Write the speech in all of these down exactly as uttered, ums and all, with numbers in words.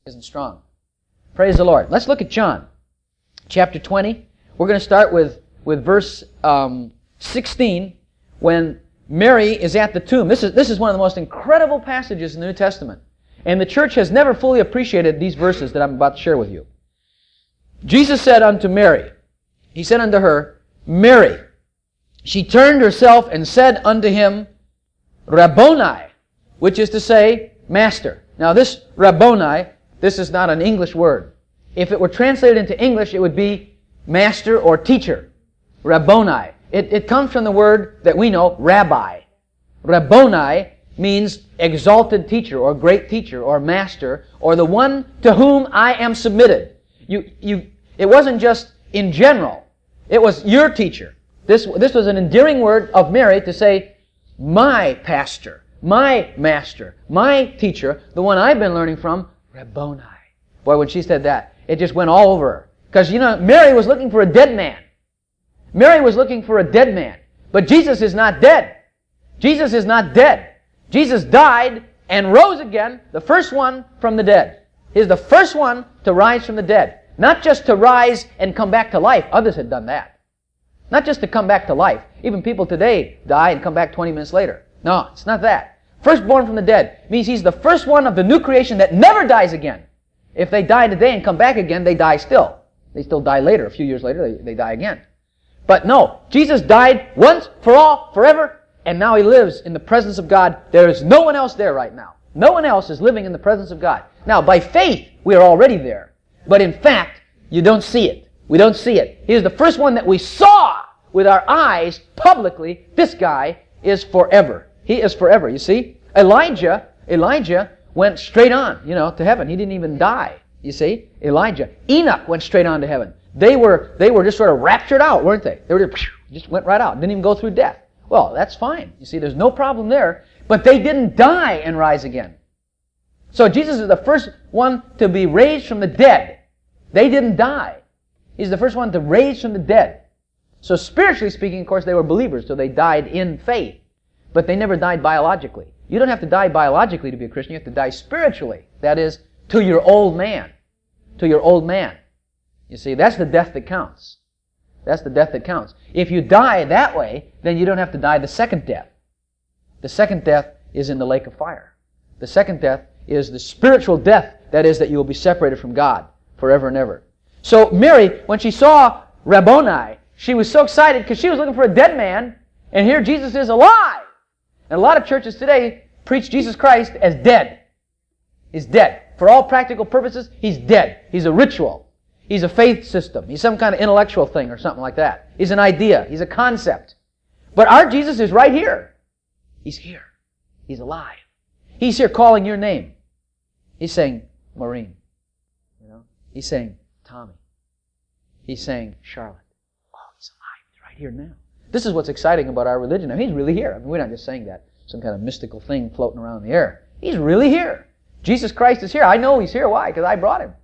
Isn't strong. Praise the Lord. Let's look at John, chapter twenty. We're going to start with, with verse um, sixteen, when Mary is at the tomb. This is, this is one of the most incredible passages in the New Testament. And the church has never fully appreciated these verses that I'm about to share with you. Jesus said unto Mary, He said unto her, Mary. She turned herself and said unto Him, Rabboni, which is to say, Master. Now this Rabboni, this is not an English word. If it were translated into English, it would be master or teacher. Rabboni. It, it comes from the word that we know, rabbi. Rabboni means exalted teacher or great teacher or master or the one to whom I am submitted. You, you, it wasn't just in general. It was your teacher. This, this was an endearing word of Mary to say, my pastor, my master, my teacher, the one I've been learning from, Rabboni. Boy, when she said that, it just went all over her. Because, you know, Mary was looking for a dead man. Mary was looking for a dead man. But Jesus is not dead. Jesus is not dead. Jesus died and rose again, the first one from the dead. He's the first one to rise from the dead. Not just to rise and come back to life. Others had done that. Not just to come back to life. Even people today die and come back twenty minutes later. No, it's not that. Firstborn from the dead means He's the first one of the new creation that never dies again. If they die today and come back again, they die still. They still die later. A few years later, they, they die again. But no, Jesus died once, for all, forever, and now He lives in the presence of God. There is no one else there right now. No one else is living in the presence of God. Now, by faith, we are already there. But in fact, you don't see it. We don't see it. He is the first one that we saw with our eyes publicly. This guy is forever. He is forever, you see. Elijah, Elijah went straight on, you know, to heaven. He didn't even die, you see. Elijah. Enoch went straight on to heaven. They were, they were just sort of raptured out, weren't they? They were just, just went right out. Didn't even go through death. Well, that's fine. You see, there's no problem there. But they didn't die and rise again. So Jesus is the first one to be raised from the dead. They didn't die. He's the first one to raise from the dead. So spiritually speaking, of course, they were believers, so they died in faith. But they never died biologically. You don't have to die biologically to be a Christian. You have to die spiritually. That is, to your old man. To your old man. You see, that's the death that counts. That's the death that counts. If you die that way, then you don't have to die the second death. The second death is in the lake of fire. The second death is the spiritual death, that is, that you will be separated from God forever and ever. So Mary, when she saw Rabboni, she was so excited because she was looking for a dead man, and here Jesus is alive. And a lot of churches today preach Jesus Christ as dead. He's dead. For all practical purposes, He's dead. He's a ritual. He's a faith system. He's some kind of intellectual thing or something like that. He's an idea. He's a concept. But our Jesus is right here. He's here. He's alive. He's here calling your name. He's saying, Maureen. You know? He's saying, Tommy. He's saying, Charlotte. Oh, He's alive. He's right here now. This is what's exciting about our religion. I mean, He's really here. I mean, we're not just saying that, some kind of mystical thing floating around in the air. He's really here. Jesus Christ is here. I know He's here. Why? Because I brought Him.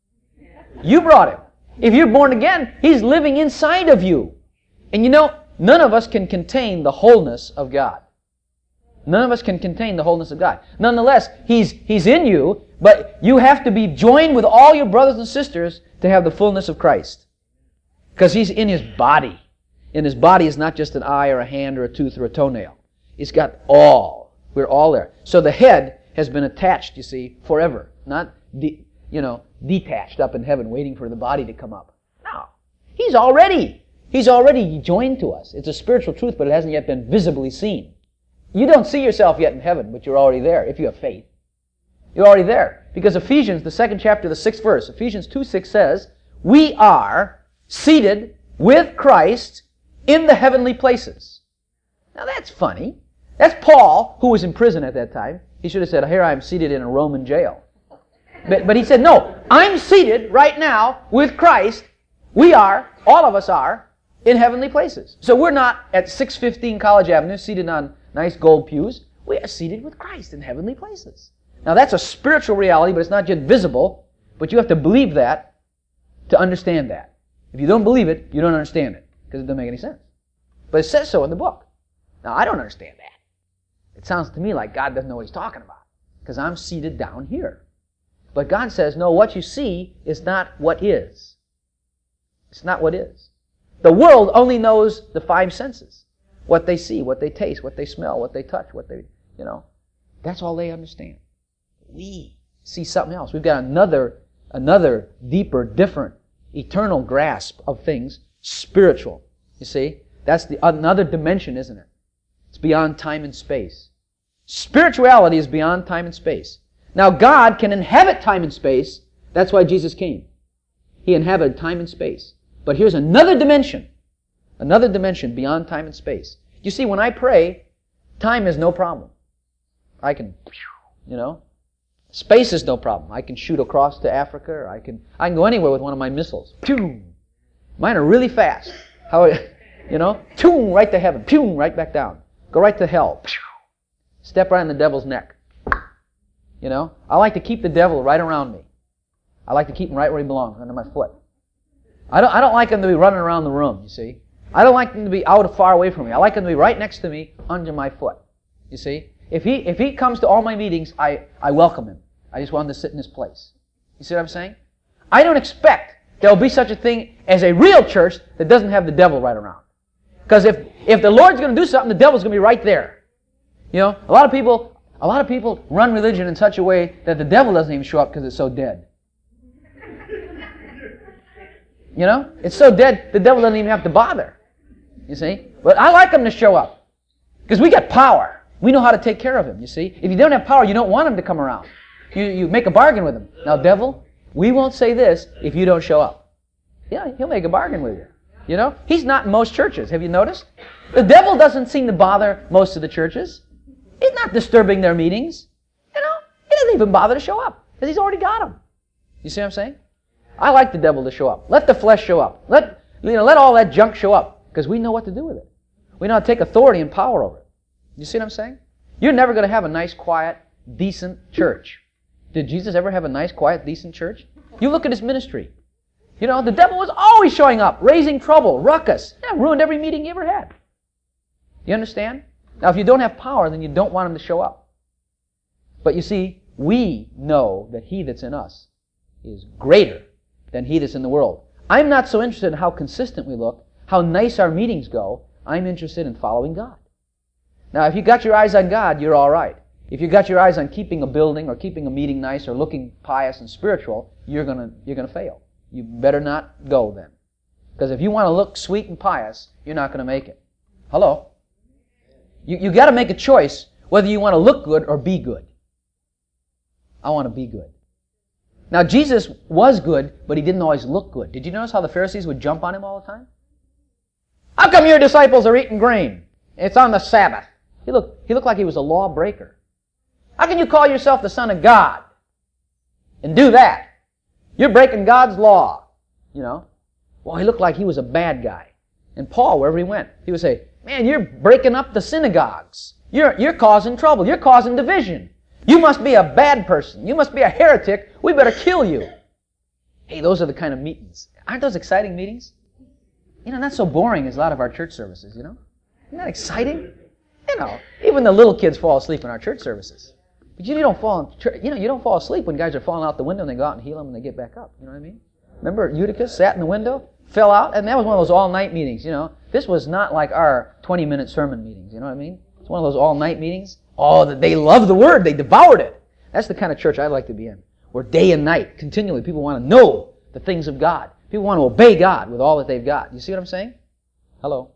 You brought Him. If you're born again, He's living inside of you. And you know, none of us can contain the wholeness of God. None of us can contain the wholeness of God. Nonetheless, He's, He's in you, but you have to be joined with all your brothers and sisters to have the fullness of Christ. Because He's in His body. And His body is not just an eye or a hand or a tooth or a toenail. He's got all. We're all there. So the head has been attached, you see, forever. Not, de- you know, detached up in heaven waiting for the body to come up. No. He's already, He's already joined to us. It's a spiritual truth, but it hasn't yet been visibly seen. You don't see yourself yet in heaven, but you're already there if you have faith. You're already there. Because Ephesians, the second chapter, the sixth verse, Ephesians two six says, we are seated with Christ in the heavenly places. Now that's funny. That's Paul, who was in prison at that time. He should have said, here I am seated in a Roman jail. But, but he said, no, I'm seated right now with Christ. We are, all of us are, in heavenly places. So we're not at six fifteen College Avenue seated on nice gold pews. We are seated with Christ in heavenly places. Now that's a spiritual reality, but it's not yet visible. But you have to believe that to understand that. If you don't believe it, you don't understand it, because it doesn't make any sense. But it says so in the book. Now I don't understand that. It sounds to me like God doesn't know what He's talking about, because I'm seated down here. But God says, no, what you see is not what is. It's not what is. The world only knows the five senses. What they see, what they taste, what they smell, what they touch, what they, you know. That's all they understand. We see something else. We've got another, another deeper, different, eternal grasp of things, spiritual. You see? That's the another dimension, isn't it? It's beyond time and space. Spirituality is beyond time and space. Now, God can inhabit time and space. That's why Jesus came. He inhabited time and space. But here's another dimension. Another dimension beyond time and space. You see, when I pray, time is no problem. I can, you know, space is no problem. I can shoot across to Africa, or I can, I can go anywhere with one of my missiles. Pew! Mine are really fast. How, you know, pew, right to heaven, pew, right back down. Go right to hell. Pew. Step right on the devil's neck. You know, I like to keep the devil right around me. I like to keep him right where he belongs, under my foot. I don't, I don't like him to be running around the room, you see. I don't like him to be out far away from me. I like him to be right next to me, under my foot. You see? If he if he comes to all my meetings, I, I welcome him. I just want him to sit in his place. You see what I'm saying? I don't expect there will be such a thing as a real church that doesn't have the devil right around. Because if, if the Lord's going to do something, the devil's going to be right there. You know, a lot of people a lot of people run religion in such a way that the devil doesn't even show up because it's so dead. You know? It's so dead, the devil doesn't even have to bother. You see? But I like him to show up. Because we got power. We know how to take care of him, you see? If you don't have power, you don't want him to come around. You, you make a bargain with him. Now, devil, we won't say this if you don't show up. Yeah, he'll make a bargain with you. You know? He's not in most churches. Have you noticed? The devil doesn't seem to bother most of the churches. He's not disturbing their meetings. You know? He doesn't even bother to show up. Because he's already got them. You see what I'm saying? I like the devil to show up. Let the flesh show up. Let, you know, let all that junk show up. Because we know what to do with it. We know how to take authority and power over it. You see what I'm saying? You're never going to have a nice, quiet, decent church. Did Jesus ever have a nice, quiet, decent church? You look at his ministry. You know, the devil was always showing up, raising trouble, ruckus. Yeah, ruined every meeting he ever had. You understand? Now, if you don't have power, then you don't want him to show up. But you see, we know that he that's in us is greater than he that's in the world. I'm not so interested in how consistent we look, how nice our meetings go. I'm interested in following God. Now, if you got your eyes on God, you're all right. If you got your eyes on keeping a building or keeping a meeting nice or looking pious and spiritual, you're gonna you're gonna fail. You better not go then. Because if you want to look sweet and pious, you're not going to make it. Hello? You you got to make a choice whether you want to look good or be good. I want to be good. Now, Jesus was good, but he didn't always look good. Did you notice how the Pharisees would jump on him all the time? How come your disciples are eating grain? It's on the Sabbath. He looked, he looked like he was a lawbreaker. How can you call yourself the Son of God and do that? You're breaking God's law. You know? Well, he looked like he was a bad guy. And Paul, wherever he went, he would say, man, you're breaking up the synagogues. You're, you're causing trouble. You're causing division. You must be a bad person. You must be a heretic. We better kill you. Hey, those are the kind of meetings. Aren't those exciting meetings? You know, not so boring as a lot of our church services, you know? Isn't that exciting? You know, even the little kids fall asleep in our church services. But you don't fall, you know, you don't fall asleep when guys are falling out the window and they go out and heal them and they get back up. You know what I mean? Remember Eutychus sat in the window, fell out, and that was one of those all-night meetings, you know? This was not like our twenty-minute sermon meetings, you know what I mean? It's one of those all-night meetings. Oh, they loved the Word. They devoured it. That's the kind of church I'd like to be in, where day and night, continually, people want to know the things of God. People want to obey God with all that they've got. You see what I'm saying? Hello?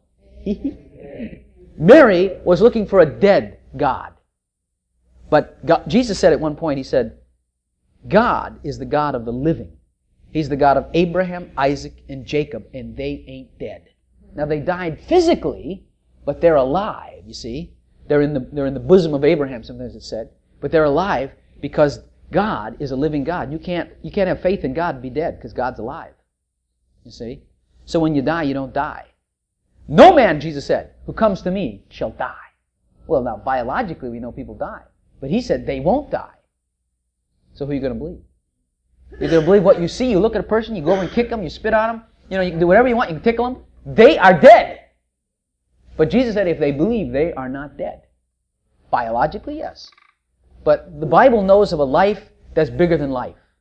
Mary was looking for a dead God. But God, Jesus said at one point, he said, God is the God of the living. He's the God of Abraham, Isaac, and Jacob, and they ain't dead. Now, they died physically, but they're alive, you see. They're in the, they're in the bosom of Abraham, sometimes it's said. But they're alive because God is a living God. You can't, you can't have faith in God and be dead because God's alive. You see? So when you die, you don't die. No man, Jesus said, who comes to me shall die. Well, now, biologically, we know people die. But he said they won't die. So who are you going to believe? You're going to believe what you see. You look at a person, you go over and kick them, you spit on them. You know, you can do whatever you want. You can tickle them. They are dead. But Jesus said if they believe, they are not dead. Biologically, yes. But the Bible knows of a life that's bigger than life.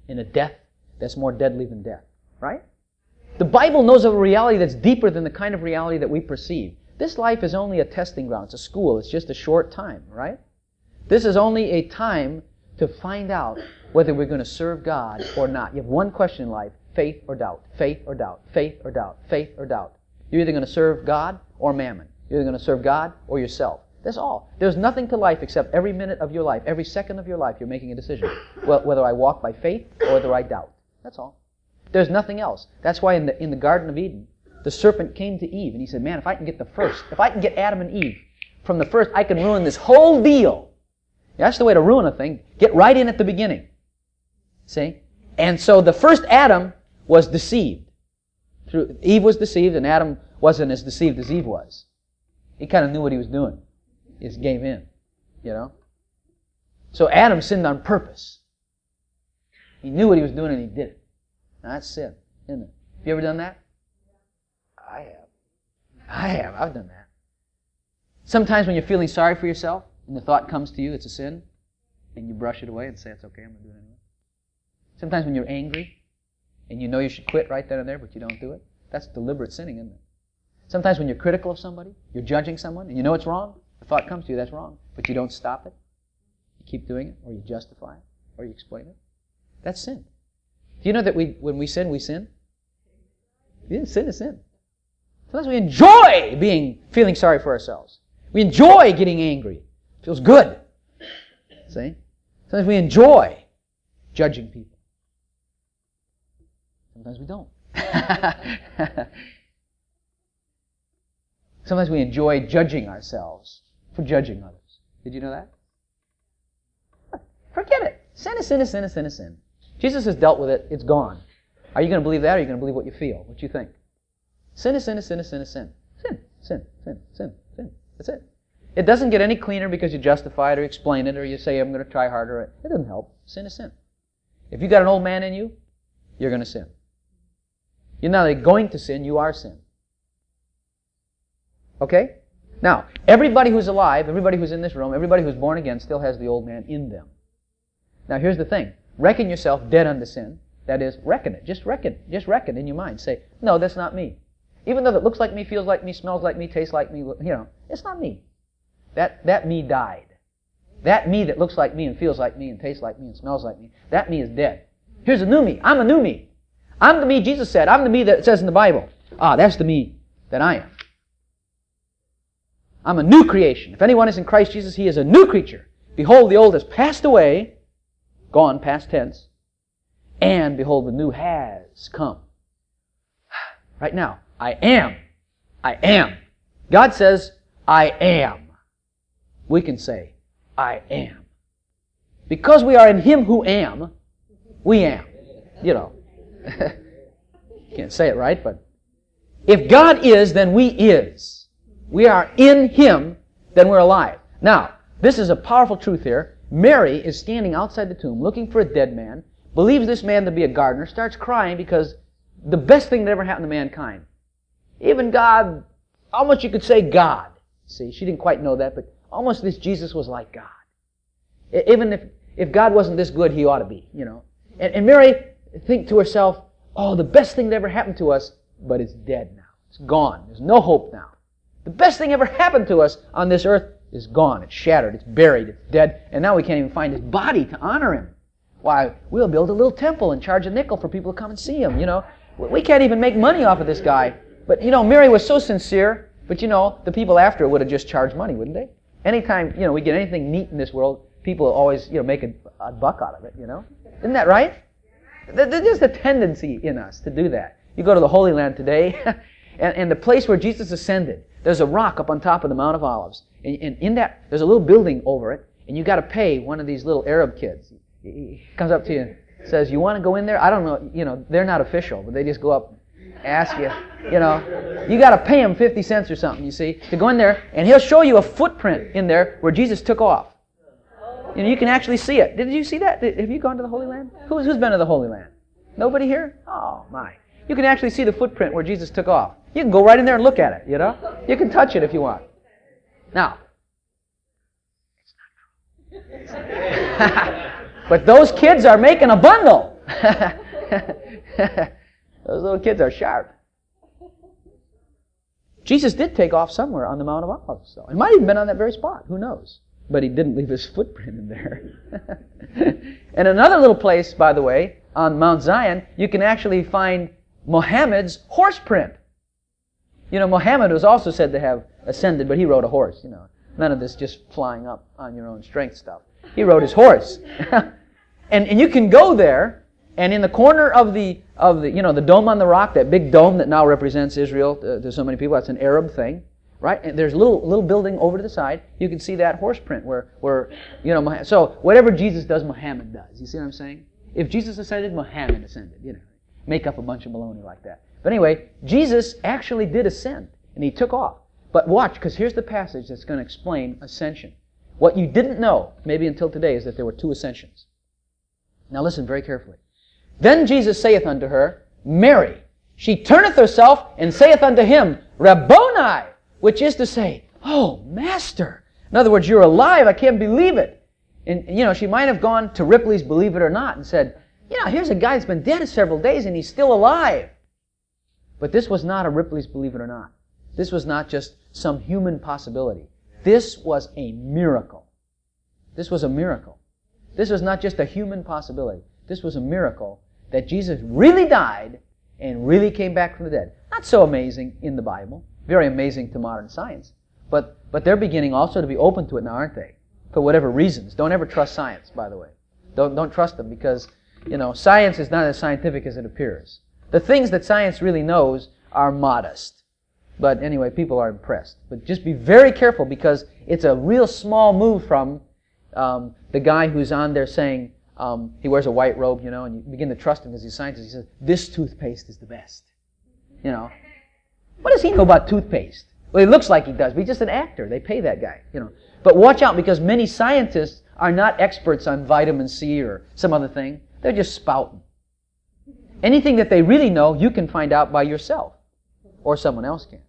in a death that's more deadly than death. Right? The Bible knows of a reality that's deeper than the kind of reality that we perceive. This life is only a testing ground. It's a school. It's just a short time, right? This is only a time to find out whether we're going to serve God or not. You have one question in life, faith or doubt, faith or doubt, faith or doubt, faith or doubt. You're either going to serve God or mammon. You're either going to serve God or yourself. That's all. There's nothing to life except every minute of your life, every second of your life, you're making a decision. Well, whether I walk by faith or whether I doubt. That's all. There's nothing else. That's why in the, in the Garden of Eden, the serpent came to Eve and he said, man, if I can get the first, if I can get Adam and Eve from the first, I can ruin this whole deal. That's the way to ruin a thing. Get right in at the beginning. See? And so the first Adam was deceived. Through, Eve was deceived and Adam wasn't as deceived as Eve was. He kind of knew what he was doing. He just gave in. You know? So Adam sinned on purpose. He knew what he was doing and he did it. Now that's sin, isn't it? Have you ever done that? I have. I have. I've done that. Sometimes when you're feeling sorry for yourself and the thought comes to you, it's a sin, and you brush it away and say, it's okay, I'm going to do it anyway. Sometimes when you're angry and you know you should quit right then and there, but you don't do it, that's deliberate sinning, isn't it? Sometimes when you're critical of somebody, you're judging someone, and you know it's wrong, the thought comes to you, that's wrong, but you don't stop it. You keep doing it, or you justify it, or you explain it. That's sin. Do you know that we, when we sin, we sin? Yeah, sin is sin. Sometimes we enjoy being, feeling sorry for ourselves. We enjoy getting angry. It feels good. See? Sometimes we enjoy judging people. Sometimes we don't. Sometimes we enjoy judging ourselves for judging others. Did you know that? Forget it. Sin is sin is sin is sin is sin. Jesus has dealt with it. It's gone. Are you going to believe that or are you going to believe what you feel, what you think? Sin is sin is sin is sin is sin. Sin, sin, sin, sin, sin. That's it. It doesn't get any cleaner because you justify it or explain it or you say, I'm going to try harder. It doesn't help. Sin is sin. If you got an old man in you, you're going to sin. You're not only going to sin, you are sin. Okay? Now, everybody who's alive, everybody who's in this room, everybody who's born again still has the old man in them. Now, here's the thing. Reckon yourself dead unto sin. That is, reckon it. Just reckon. Just reckon in your mind. Say, no, that's not me. Even though it looks like me, feels like me, smells like me, tastes like me, you know, it's not me. That, that me died. That me that looks like me and feels like me and tastes like me and smells like me, that me is dead. Here's a new me. I'm a new me. I'm the me Jesus said. I'm the me that it says in the Bible. Ah, that's the me that I am. I'm a new creation. If anyone is in Christ Jesus, he is a new creature. Behold, the old has passed away, gone, past tense, and behold, the new has come. Right now, I am. I am. God says, I am. We can say, I am. Because we are in Him who am, we am. You know. Can't say it right, but if God is, then we is. We are in Him, then we're alive. Now, this is a powerful truth here. Mary is standing outside the tomb looking for a dead man, believes this man to be a gardener, starts crying because the best thing that ever happened to mankind, even God, almost you could say God. See, she didn't quite know that, but almost this Jesus was like God. Even if, if God wasn't this good, He ought to be, you know. And, and Mary think to herself, oh, the best thing that ever happened to us, but it's dead now. It's gone. There's no hope now. The best thing ever happened to us on this earth is gone. It's shattered. It's buried. It's dead. And now we can't even find His body to honor Him. Why, we'll build a little temple and charge a nickel for people to come and see Him, you know. We can't even make money off of this guy. But, you know, Mary was so sincere, but, you know, the people after her would have just charged money, wouldn't they? Anytime, you know, we get anything neat in this world, people always, you know, make a, a buck out of it, you know. Isn't that right? There's just a tendency in us to do that. You go to the Holy Land today, and, and the place where Jesus ascended, there's a rock up on top of the Mount of Olives. And, and in that, there's a little building over it, and you got to pay one of these little Arab kids. He comes up to you and says, you want to go in there? I don't know, you know, they're not official, but they just go up, ask you, you know. You got to pay him fifty cents or something, you see, to go in there, and he'll show you a footprint in there where Jesus took off. You know, you can actually see it. Did you see that? Have you gone to the Holy Land? Who's, who's been to the Holy Land? Nobody here? Oh, my. You can actually see the footprint where Jesus took off. You can go right in there and look at it, you know? You can touch it if you want. Now, it's not true. But those kids are making a bundle. Those little kids are sharp. Jesus did take off somewhere on the Mount of Olives, though. He might have even been on that very spot. Who knows? But he didn't leave his footprint in there. And another little place, by the way, on Mount Zion, you can actually find Muhammad's horse print. You know, Muhammad was also said to have ascended, but he rode a horse, you know. None of this just flying up on your own strength stuff. He rode his horse. and and you can go there, and in the corner of the, of the, you know, the Dome on the Rock, that big dome that now represents Israel to, to so many people, that's an Arab thing, right? And there's a little, little building over to the side. You can see that horse print where, where you know, so whatever Jesus does, Muhammad does. You see what I'm saying? If Jesus ascended, Muhammad ascended, you know. Make up a bunch of baloney like that. But anyway, Jesus actually did ascend, and he took off. But watch, because here's the passage that's going to explain ascension. What you didn't know, maybe until today, is that there were two ascensions. Now listen very carefully. Then Jesus saith unto her, Mary. She turneth herself and saith unto him, Rabboni, which is to say, Oh, Master. In other words, you're alive. I can't believe it. And, you know, she might have gone to Ripley's Believe It or Not and said, you know, here's a guy that's been dead several days and he's still alive. But this was not a Ripley's Believe It or Not. This was not just some human possibility. This was a miracle. This was a miracle. This was not just a human possibility. This was a miracle that Jesus really died and really came back from the dead. Not so amazing in the Bible. Very amazing to modern science. But, but they're beginning also to be open to it now, aren't they? For whatever reasons. Don't ever trust science, by the way. Don't, don't trust them because, you know, science is not as scientific as it appears. The things that science really knows are modest. But anyway, people are impressed. But just be very careful because it's a real small move from um, the guy who's on there saying, um, he wears a white robe, you know, and you begin to trust him because he's a scientist. He says, this toothpaste is the best. You know. What does he know about toothpaste? Well, he looks like he does, but he's just an actor. They pay that guy, you know. But watch out because many scientists are not experts on vitamin C or some other thing. They're just spouting. Anything that they really know, you can find out by yourself. Or someone else can.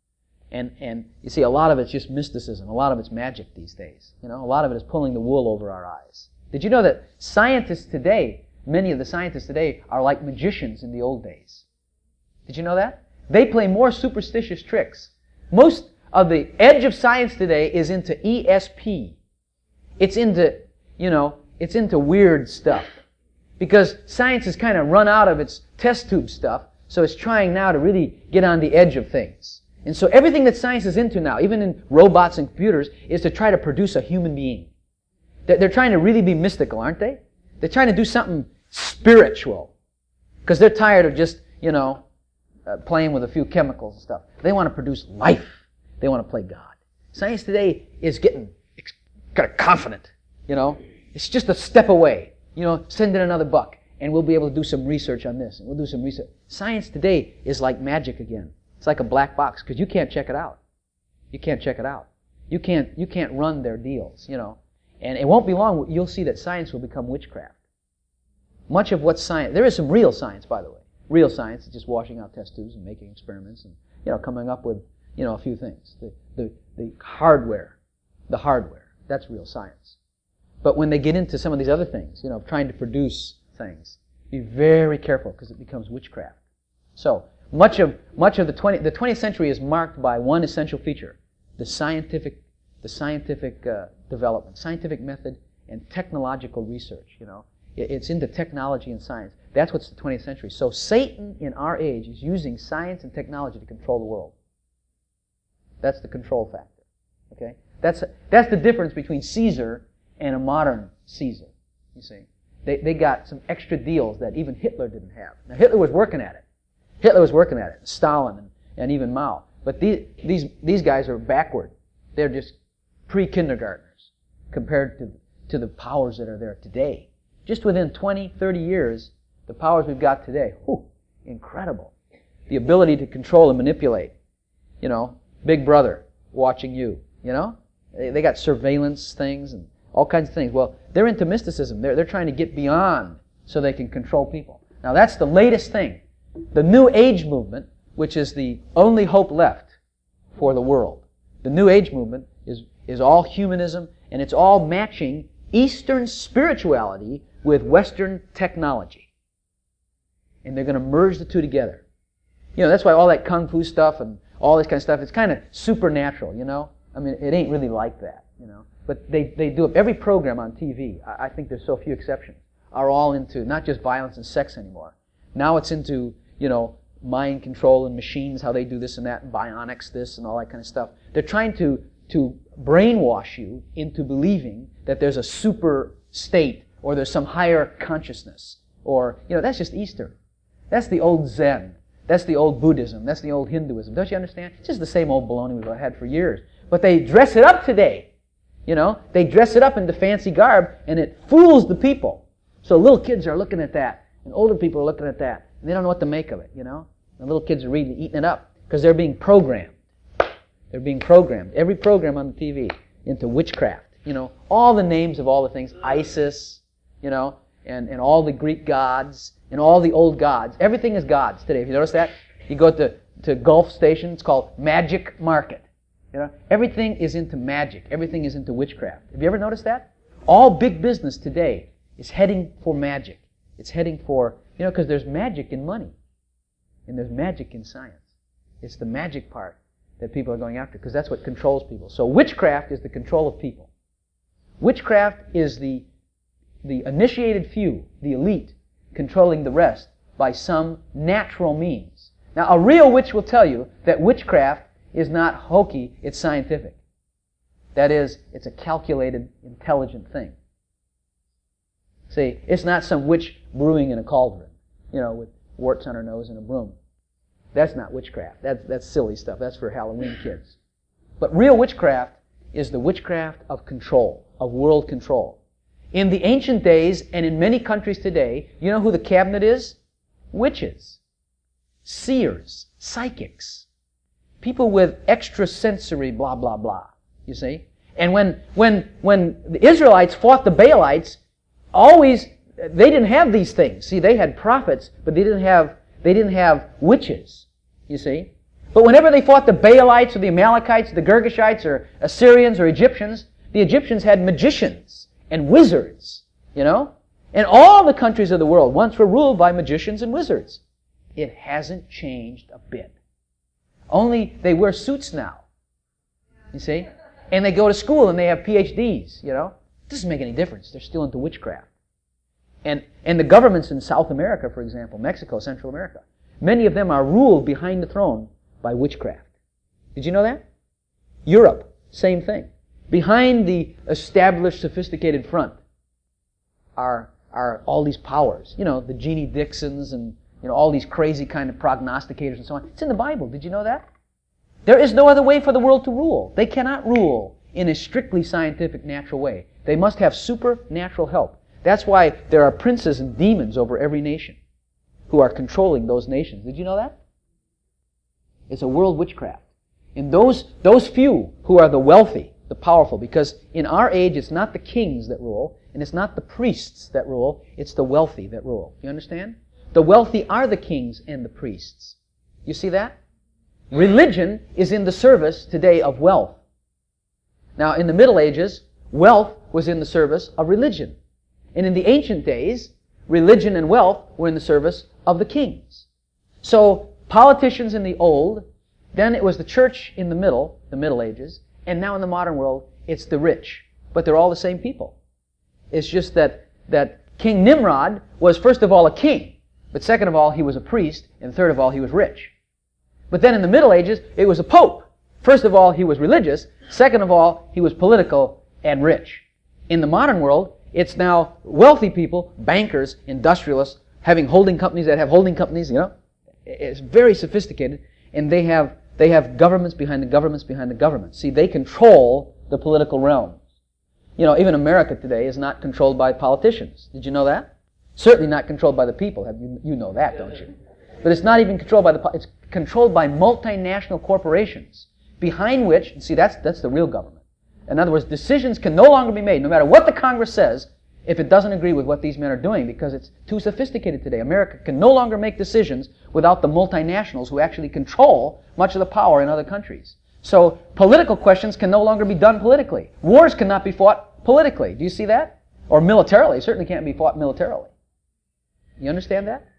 And and you see, a lot of it's just mysticism. A lot of it's magic these days. You know, a lot of it is pulling the wool over our eyes. Did you know that scientists today, many of the scientists today, are like magicians in the old days? Did you know that? They play more superstitious tricks. Most of the edge of science today is into E S P. It's into, you know, it's into weird stuff. Because science has kind of run out of its test tube stuff, so it's trying now to really get on the edge of things. And so everything that science is into now, even in robots and computers, is to try to produce a human being. They're trying to really be mystical, aren't they? They're trying to do something spiritual. Because they're tired of just, you know, uh, playing with a few chemicals and stuff. They want to produce life. They want to play God. Science today is getting kind of confident, you know. It's just a step away. You know, send in another buck, and we'll be able to do some research on this, and we'll do some research. Science today is like magic again. It's like a black box, because you can't check it out. You can't check it out. You can't, you can't run their deals, you know. And it won't be long, you'll see that science will become witchcraft. Much of what science, there is some real science, by the way. Real science is just washing out test tubes and making experiments and, you know, coming up with, you know, a few things. The, the, the hardware, the hardware, that's real science. But when they get into some of these other things, you know, trying to produce things, be very careful because it becomes witchcraft. So, much of much of the twentieth the twentieth century is marked by one essential feature: the scientific the scientific uh, development, scientific method, and technological research. You know, it, it's into technology and science. That's what's the twentieth century. So Satan in our age is using science and technology to control the world. That's the control factor. Okay, that's that's the difference between Caesar and a modern Caesar. You see, they they got some extra deals that even Hitler didn't have. Now Hitler was working at it. Hitler was working at it. Stalin and, and even Mao. But these these these guys are backward. They're just pre-kindergartners compared to to the powers that are there today. Just within twenty, thirty years, the powers we've got today, whew, incredible. The ability to control and manipulate. You know, Big Brother watching you. You know, they, they got surveillance things and all kinds of things. Well, they're into mysticism. They're, they're trying to get beyond so they can control people. Now, that's the latest thing. The New Age movement, which is the only hope left for the world. The New Age movement is, is all humanism, and it's all matching Eastern spirituality with Western technology. And they're going to merge the two together. You know, that's why all that kung fu stuff and all this kind of stuff, it's kind of supernatural, you know? I mean, it ain't really like that, you know? But they, they do it. Every program on T V, I, I think there's so few exceptions, are all into not just violence and sex anymore. Now it's into, you know, mind control and machines, how they do this and that, and bionics this and all that kind of stuff. They're trying to, to brainwash you into believing that there's a super state or there's some higher consciousness. Or, you know, that's just Easter. That's the old Zen. That's the old Buddhism. That's the old Hinduism. Don't you understand? It's just the same old baloney we've had for years. But they dress it up today. You know, they dress it up into fancy garb, and it fools the people. So little kids are looking at that, and older people are looking at that, and they don't know what to make of it, you know? And little kids are reading, eating it up, because they're being programmed. They're being programmed, every program on the T V, into witchcraft. You know, all the names of all the things, Isis, you know, and, and all the Greek gods, and all the old gods. Everything is gods today. Have you noticed that? You go to, to Gulf Station, it's called Magic Market. You know, everything is into magic. Everything is into witchcraft. Have you ever noticed that? All big business today is heading for magic. It's heading for, you know, because there's magic in money. And there's magic in science. It's the magic part that people are going after, because that's what controls people. So witchcraft is the control of people. Witchcraft is the, the initiated few, the elite, controlling the rest by some natural means. Now, a real witch will tell you that witchcraft is not hokey, it's scientific. That is, it's a calculated, intelligent thing. See, it's not some witch brewing in a cauldron, you know, with warts on her nose and a broom. That's not witchcraft. That's, that's silly stuff. That's for Halloween kids. But real witchcraft is the witchcraft of control, of world control. In the ancient days and in many countries today, you know who the cabinet is? Witches, seers, psychics. People with extrasensory blah, blah, blah, you see? And when, when, when the Israelites fought the Baalites, always, they didn't have these things. See, they had prophets, but they didn't have, they didn't have witches, you see? But whenever they fought the Baalites or the Amalekites, the Girgashites or Assyrians or Egyptians, the Egyptians had magicians and wizards, you know? And all the countries of the world once were ruled by magicians and wizards. It hasn't changed a bit. Only they wear suits now, you see? And they go to school and they have P H Ds, you know? It doesn't make any difference. They're still into witchcraft. And, and the governments in South America, for example, Mexico, Central America, many of them are ruled behind the throne by witchcraft. Did you know that? Europe, same thing. Behind the established, sophisticated front are, are all these powers. You know, the Jeannie Dixons and you know, all these crazy kind of prognosticators and so on. It's in the Bible. Did you know that? There is no other way for the world to rule. They cannot rule in a strictly scientific, natural way. They must have supernatural help. That's why there are princes and demons over every nation who are controlling those nations. Did you know that? It's a world witchcraft. And those, those few who are the wealthy, the powerful, because in our age it's not the kings that rule, and it's not the priests that rule, it's the wealthy that rule. You understand? The wealthy are the kings and the priests. You see that? Religion is in the service today of wealth. Now, in the Middle Ages, wealth was in the service of religion. And in the ancient days, religion and wealth were in the service of the kings. So, politicians in the old, then it was the church in the middle, the Middle Ages, and now in the modern world, it's the rich. But they're all the same people. It's just that, that King Nimrod was first of all a king. But second of all, he was a priest, and third of all, he was rich. But then in the Middle Ages, it was a pope. First of all, he was religious. Second of all, he was political and rich. In the modern world, it's now wealthy people, bankers, industrialists, having holding companies that have holding companies, you know. It's very sophisticated, and they have, they have governments behind the governments behind the governments. See, they control the political realm. You know, even America today is not controlled by politicians. Did you know that? Certainly not controlled by the people. Have you, you know that, don't you? But it's not even controlled by the, it's controlled by multinational corporations, behind which, see, that's, that's the real government. In other words, decisions can no longer be made, no matter what the Congress says, if it doesn't agree with what these men are doing, because it's too sophisticated today. America can no longer make decisions without the multinationals who actually control much of the power in other countries. So political questions can no longer be done politically. Wars cannot be fought politically. Do you see that? Or militarily. It certainly can't be fought militarily. You understand that?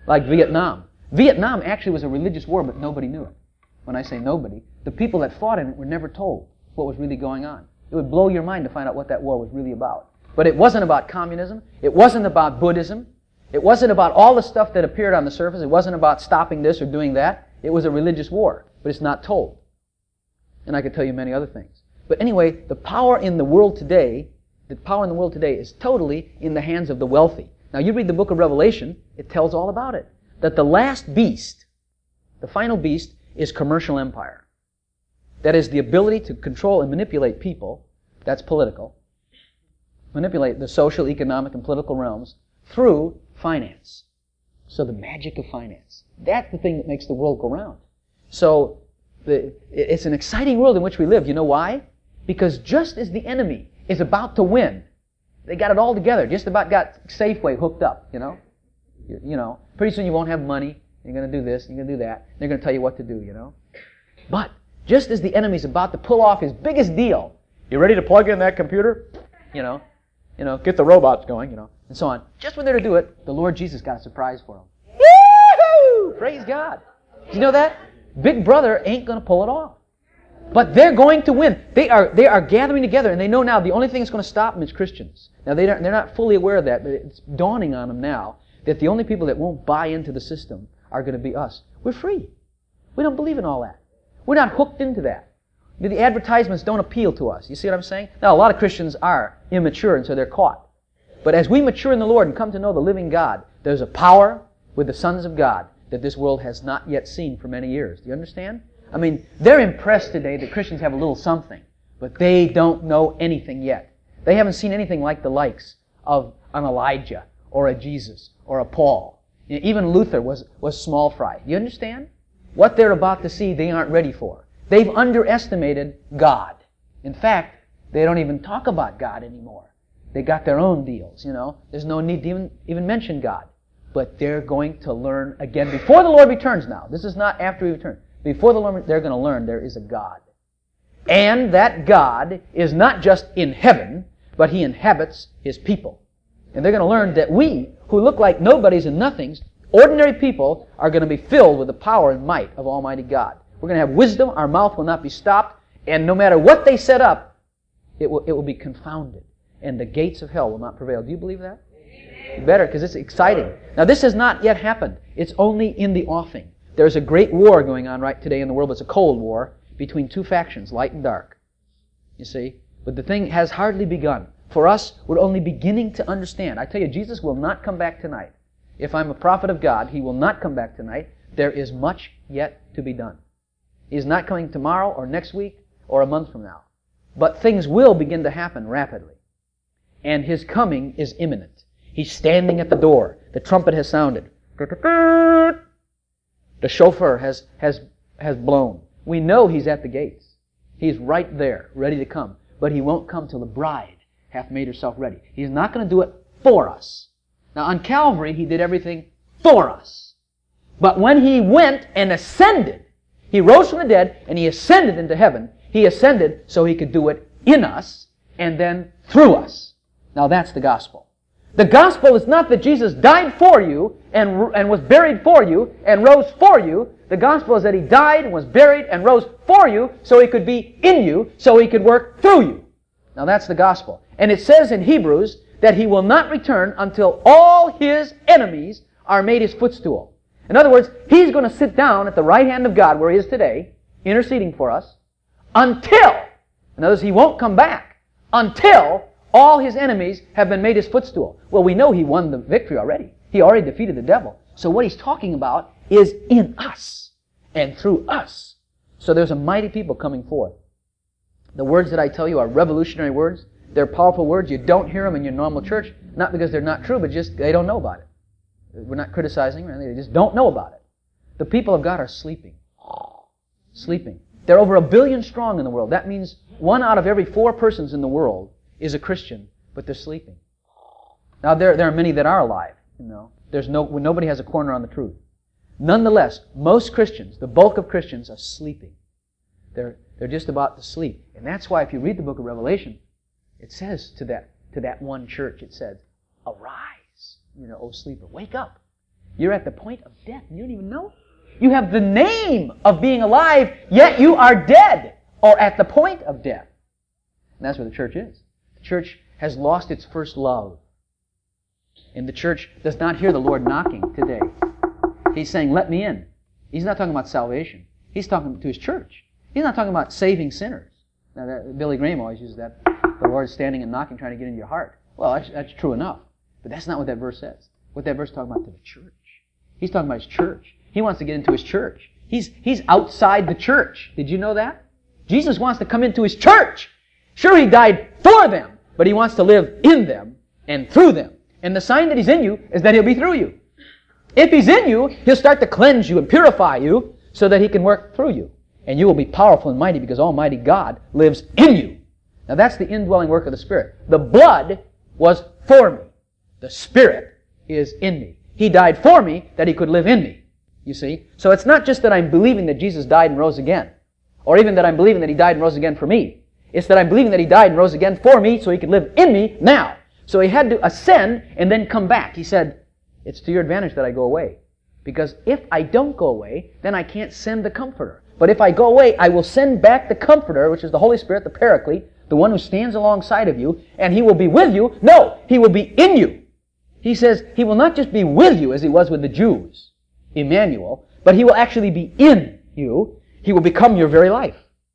like Vietnam. Vietnam actually was a religious war, but nobody knew it. When I say nobody, the people that fought in it were never told what was really going on. It would blow your mind to find out what that war was really about. But it wasn't about communism. It wasn't about Buddhism. It wasn't about all the stuff that appeared on the surface. It wasn't about stopping this or doing that. It was a religious war, but it's not told. And I could tell you many other things. But anyway, the power in the world today, the power in the world today is totally in the hands of the wealthy. Now you read the book of Revelation, it tells all about it. That the last beast, the final beast, is commercial empire. That is the ability to control and manipulate people, that's political, manipulate the social, economic, and political realms through finance. So the magic of finance. That's the thing that makes the world go round. So the, it's an exciting world in which we live. You know why? Because just as the enemy is about to win, they got it all together, just about got Safeway hooked up, you know? You, you know, pretty soon you won't have money, you're going to do this, you're going to do that, they're going to tell you what to do, you know? But just as the enemy's about to pull off his biggest deal, you ready to plug in that computer? You know, you know, get the robots going, you know, and so on. Just when they're to do it, the Lord Jesus got a surprise for them. Woo! Praise God. Do you know that? Big Brother ain't going to pull it off. But they're going to win. They are they are gathering together, and they know now the only thing that's going to stop them is Christians. Now, they don't, they're not fully aware of that, but it's dawning on them now that the only people that won't buy into the system are going to be us. We're free. We don't believe in all that. We're not hooked into that. The advertisements don't appeal to us. You see what I'm saying? Now, a lot of Christians are immature, and so they're caught. But as we mature in the Lord and come to know the living God, there's a power with the sons of God that this world has not yet seen for many years. Do you understand? I mean, they're impressed today that Christians have a little something, but they don't know anything yet. They haven't seen anything like the likes of an Elijah or a Jesus or a Paul. You know, even Luther was, was small fry. Do you understand? What they're about to see, they aren't ready for. They've underestimated God. In fact, they don't even talk about God anymore. They got their own deals, you know. There's no need to even, even mention God. But they're going to learn again before the Lord returns now. This is not after He returns. Before the Lord, they're going to learn there is a God. And that God is not just in heaven, but He inhabits His people. And they're going to learn that we, who look like nobodies and nothings, ordinary people, are going to be filled with the power and might of Almighty God. We're going to have wisdom, our mouth will not be stopped, and no matter what they set up, it will, it will be confounded. And the gates of hell will not prevail. Do you believe that? You better, because it's exciting. Now this has not yet happened. It's only in the offing. There's a great war going on right today in the world. It's a cold war between two factions, light and dark. You see? But the thing has hardly begun. For us, we're only beginning to understand. I tell you, Jesus will not come back tonight. If I'm a prophet of God, He will not come back tonight. There is much yet to be done. He's not coming tomorrow or next week or a month from now. But things will begin to happen rapidly. And His coming is imminent. He's standing at the door. The trumpet has sounded. The shofar has, has, has blown. We know He's at the gates. He's right there, ready to come. But He won't come till the bride hath made herself ready. He's not going to do it for us. Now on Calvary, He did everything for us. But when He went and ascended, He rose from the dead and He ascended into heaven. He ascended so He could do it in us and then through us. Now that's the gospel. The gospel is not that Jesus died for you and, and was buried for you and rose for you. The gospel is that He died and was buried and rose for you so He could be in you, so He could work through you. Now that's the gospel. And it says in Hebrews that He will not return until all His enemies are made His footstool. In other words, He's going to sit down at the right hand of God where He is today, interceding for us, until, in other words, He won't come back, until all His enemies have been made His footstool. Well, we know He won the victory already. He already defeated the devil. So what He's talking about is in us and through us. So there's a mighty people coming forth. The words that I tell you are revolutionary words. They're powerful words. You don't hear them in your normal church, not because they're not true, but just they don't know about it. We're not criticizing, they just don't know about it. The people of God are sleeping. Sleeping. There are over a billion strong in the world. That means one out of every four persons in the world is a Christian, but they're sleeping. Now, there, there are many that are alive, you know. There's no, nobody has a corner on the truth. Nonetheless, most Christians, the bulk of Christians, are sleeping. They're, they're just about to sleep. And that's why if you read the book of Revelation, it says to that, to that one church, it says, arise, you know, O sleeper, wake up. You're at the point of death and you don't even know it. You have the name of being alive, yet you are dead or at the point of death. And that's where the church is. The church has lost its first love. And the church does not hear the Lord knocking today. He's saying, let me in. He's not talking about salvation. He's talking to His church. He's not talking about saving sinners. Now, that, Billy Graham always uses that. The Lord is standing and knocking, trying to get into your heart. Well, that's, that's true enough. But that's not what that verse says. What that verse is talking about to the church. He's talking about His church. He wants to get into His church. He's, he's outside the church. Did you know that? Jesus wants to come into His church. Sure, He died for them, but He wants to live in them and through them. And the sign that He's in you is that He'll be through you. If He's in you, He'll start to cleanse you and purify you so that He can work through you. And you will be powerful and mighty because Almighty God lives in you. Now that's the indwelling work of the Spirit. The blood was for me. The Spirit is in me. He died for me that He could live in me. You see? So it's not just that I'm believing that Jesus died and rose again. Or even that I'm believing that He died and rose again for me. It's that I'm believing that He died and rose again for me so He could live in me now. So He had to ascend and then come back. He said, it's to your advantage that I go away. Because if I don't go away, then I can't send the Comforter. But if I go away, I will send back the Comforter, which is the Holy Spirit, the Paraclete, the one who stands alongside of you, and He will be with you. No, He will be in you. He says He will not just be with you as He was with the Jews, Emmanuel, but He will actually be in you. He will become your very life.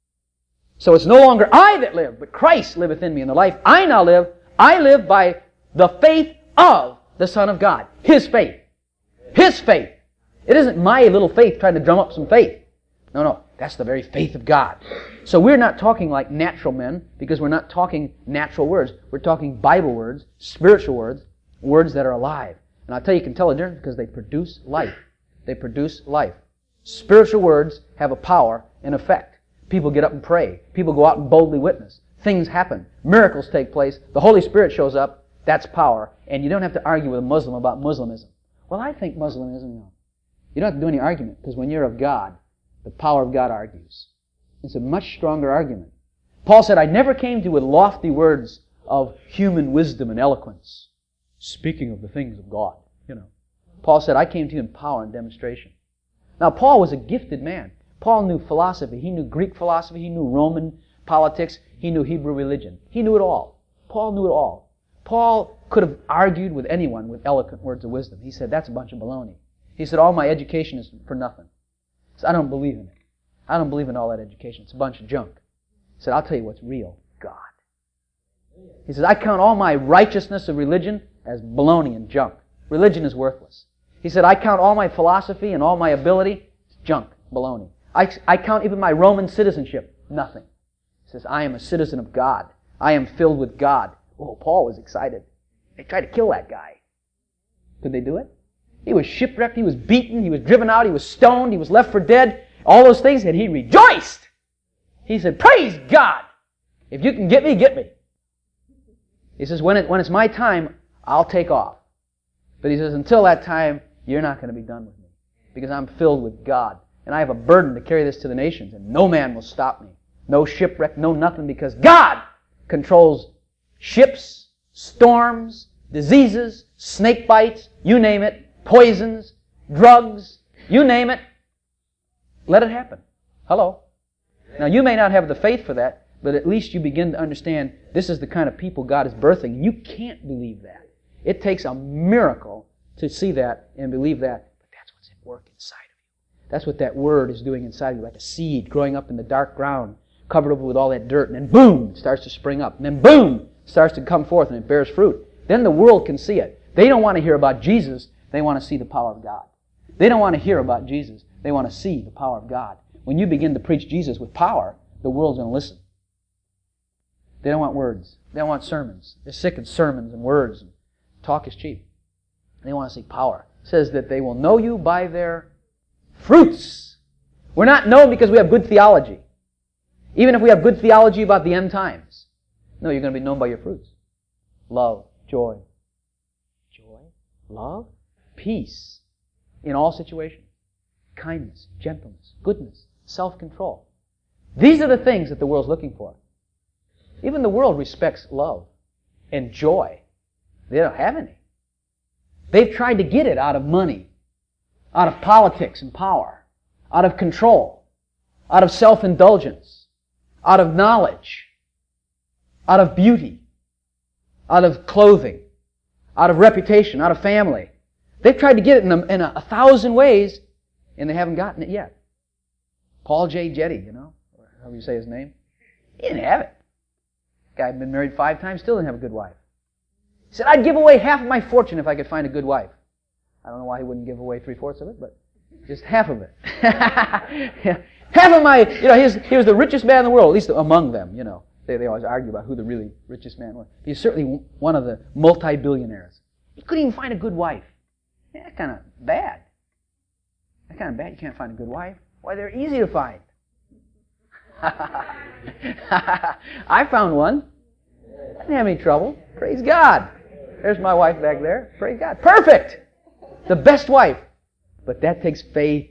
So it's no longer I that live, but Christ liveth in me. And the life I now live, I live by the faith of the Son of God. His faith. His faith. It isn't my little faith trying to drum up some faith. No, no. That's the very faith of God. So we're not talking like natural men because we're not talking natural words. We're talking Bible words, spiritual words, words that are alive. And I'll tell you, you can tell the difference because they produce life. They produce life. Spiritual words have a power and effect. People get up and pray. People go out and boldly witness. Things happen. Miracles take place. The Holy Spirit shows up. That's power. And you don't have to argue with a Muslim about Muslimism. Well, I think Muslimism, no. You don't have to do any argument because when you're of God, the power of God argues. It's a much stronger argument. Paul said, I never came to you with lofty words of human wisdom and eloquence, speaking of the things of God. You know, Paul said, I came to you in power and demonstration. Now, Paul was a gifted man. Paul knew philosophy. He knew Greek philosophy. He knew Roman politics. He knew Hebrew religion. He knew it all. Paul knew it all. Paul could have argued with anyone with eloquent words of wisdom. He said, that's a bunch of baloney. He said, all my education is for nothing. He said, I don't believe in it. I don't believe in all that education. It's a bunch of junk. He said, I'll tell you what's real. God. He says, I count all my righteousness of religion as baloney and junk. Religion is worthless. He said, I count all my philosophy and all my ability as junk, baloney. I, I count even my Roman citizenship, nothing. He says, I am a citizen of God. I am filled with God. Oh, Paul was excited. They tried to kill that guy. Could they do it? He was shipwrecked, he was beaten, he was driven out, he was stoned, he was left for dead. All those things, and he rejoiced. He said, praise God. If you can get me, get me. He says, when, it, when it's my time, I'll take off. But he says, until that time, you're not going to be done with me. Because I'm filled with God. And I have a burden to carry this to the nations. And no man will stop me. No shipwreck, no nothing. Because God controls ships, storms, diseases, snake bites, you name it, poisons, drugs, you name it. Let it happen. Hello. Now you may not have the faith for that, but at least you begin to understand this is the kind of people God is birthing. You can't believe that. It takes a miracle to see that and believe that. But that's what's at work inside of you. That's what that word is doing inside of you, like a seed growing up in the dark ground, covered over with all that dirt, and then boom, it starts to spring up. And then boom, it starts to come forth and it bears fruit. Then the world can see it. They don't want to hear about Jesus. They want to see the power of God. They don't want to hear about Jesus. They want to see the power of God. When you begin to preach Jesus with power, the world's going to listen. They don't want words. They don't want sermons. They're sick of sermons and words. Talk is cheap. They want to see power. It says that they will know you by their fruits. We're not known because we have good theology. Even if we have good theology about the end times. No, you're going to be known by your fruits. Love, joy. Joy, love, peace in all situations. Kindness, gentleness, goodness, self-control. These are the things that the world's looking for. Even the world respects love and joy. They don't have any. They've tried to get it out of money. out of politics and power, out of control, out of self-indulgence, out of knowledge, out of beauty, out of clothing, out of reputation, out of family. They've tried to get it in a, in a, a thousand ways, and they haven't gotten it yet. Paul J. Getty, you know, or however you say his name, he didn't have it. Guy had been married five times, still didn't have a good wife. He said, I'd give away half of my fortune if I could find a good wife. I don't know why he wouldn't give away three-fourths of it, but just half of it. Yeah. Half of my, you know, he was, he was the richest man in the world, at least among them, you know. They, they always argue about who the really richest man was. He's certainly one of the multi-billionaires. He couldn't even find a good wife. Yeah, that's kind of bad. That's kind of bad. You can't find a good wife. Why, they're easy to find. I found one. I didn't have any trouble. Praise God. There's my wife back there. Praise God. Perfect! The best wife. But that takes faith.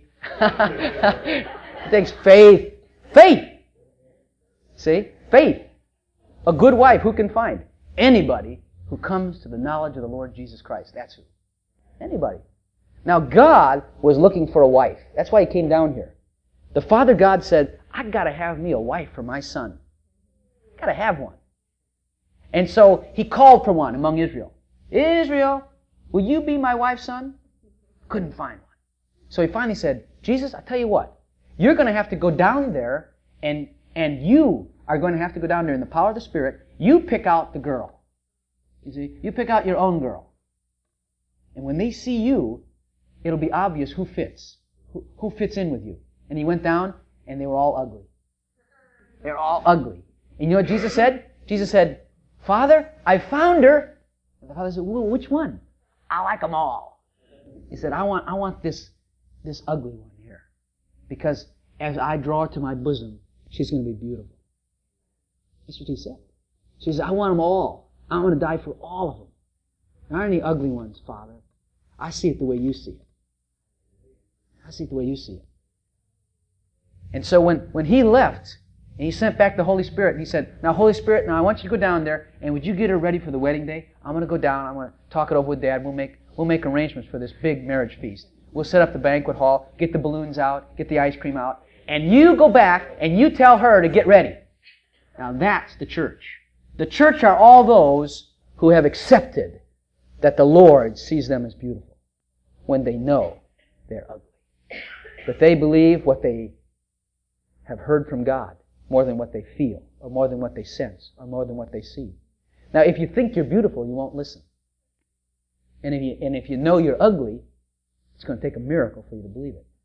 It takes faith. Faith! See? Faith. A good wife, who can find? Anybody who comes to the knowledge of the Lord Jesus Christ. That's who. Anybody. Now, God was looking for a wife. That's why He came down here. The Father God said, I've got to have me a wife for my son. I've got to have one. And so He called for one among Israel. Israel, will you be my wife's son? Couldn't find one. So He finally said, Jesus, I tell you what, you're going to have to go down there, and, and you are going to have to go down there in the power of the Spirit. You pick out the girl. You see, you pick out your own girl. And when they see you, it'll be obvious who fits. Who, who fits in with you. And He went down, and they were all ugly. They're all ugly. And you know what Jesus said? Jesus said, Father, I found her. And the Father said, well, which one? I like them all. He said, I want, I want this, this ugly one here. Because as I draw her to my bosom, she's going to be beautiful. That's what He said. She says, I want them all. I want to die for all of them. There aren't any ugly ones, Father. I see it the way you see it. I see it the way you see it. And so when, when He left, and He sent back the Holy Spirit, and He said, now Holy Spirit, now I want you to go down there, and would you get her ready for the wedding day? I'm going to go down, I'm going to talk it over with Dad, we'll make, we'll make arrangements for this big marriage feast. We'll set up the banquet hall, get the balloons out, get the ice cream out, and you go back, and you tell her to get ready. Now that's the church. The church are all those who have accepted that the Lord sees them as beautiful when they know they're ugly. But they believe what they have heard from God more than what they feel, or more than what they sense, or more than what they see. Now, if you think you're beautiful, you won't listen. And if you, and if you know you're ugly, it's going to take a miracle for you to believe it.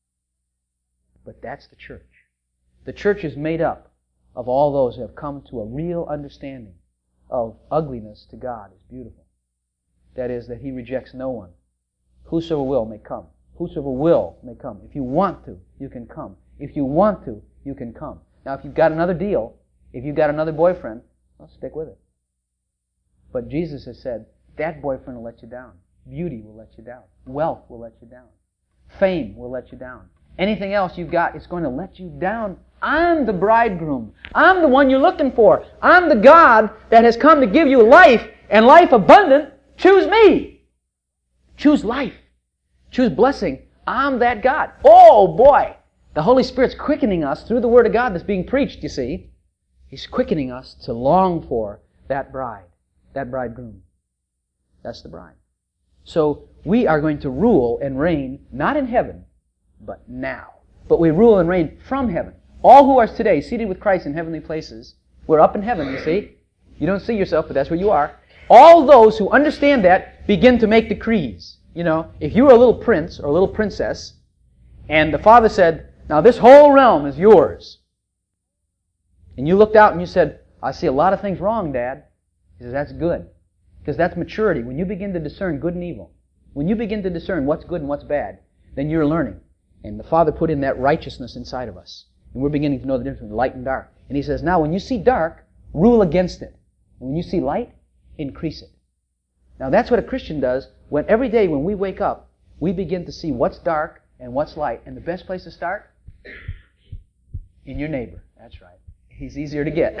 But that's the church. The church is made up of all those who have come to a real understanding of ugliness to God is beautiful. That is, that He rejects no one. Whosoever will may come. Whosoever will may come. If you want to, you can come. If you want to, you can come. Now, if you've got another deal, if you've got another boyfriend, well, stick with it. But Jesus has said, that boyfriend will let you down. Beauty will let you down. Wealth will let you down. Fame will let you down. Anything else you've got is going to let you down. I'm the bridegroom. I'm the one you're looking for. I'm the God that has come to give you life and life abundant. Choose me. Choose life. Choose blessing. I'm that God. Oh, boy. The Holy Spirit's quickening us through the Word of God that's being preached, you see. He's quickening us to long for that bride, that bridegroom. That's the bride. So we are going to rule and reign, not in heaven, but now. But we rule and reign from heaven. All who are today seated with Christ in heavenly places, we're up in heaven, you see. You don't see yourself, but that's where you are. All those who understand that begin to make decrees. You know, if you were a little prince or a little princess, and the father said, now this whole realm is yours. And you looked out and you said, I see a lot of things wrong, Dad. He says, that's good. Because that's maturity. When you begin to discern good and evil, when you begin to discern what's good and what's bad, then you're learning. And the Father put in that righteousness inside of us. And we're beginning to know the difference between light and dark. And He says, now when you see dark, rule against it. And when you see light, increase it. Now that's what a Christian does when every day when we wake up, we begin to see what's dark and what's light. And the best place to start? In your neighbor. That's right. He's easier to get.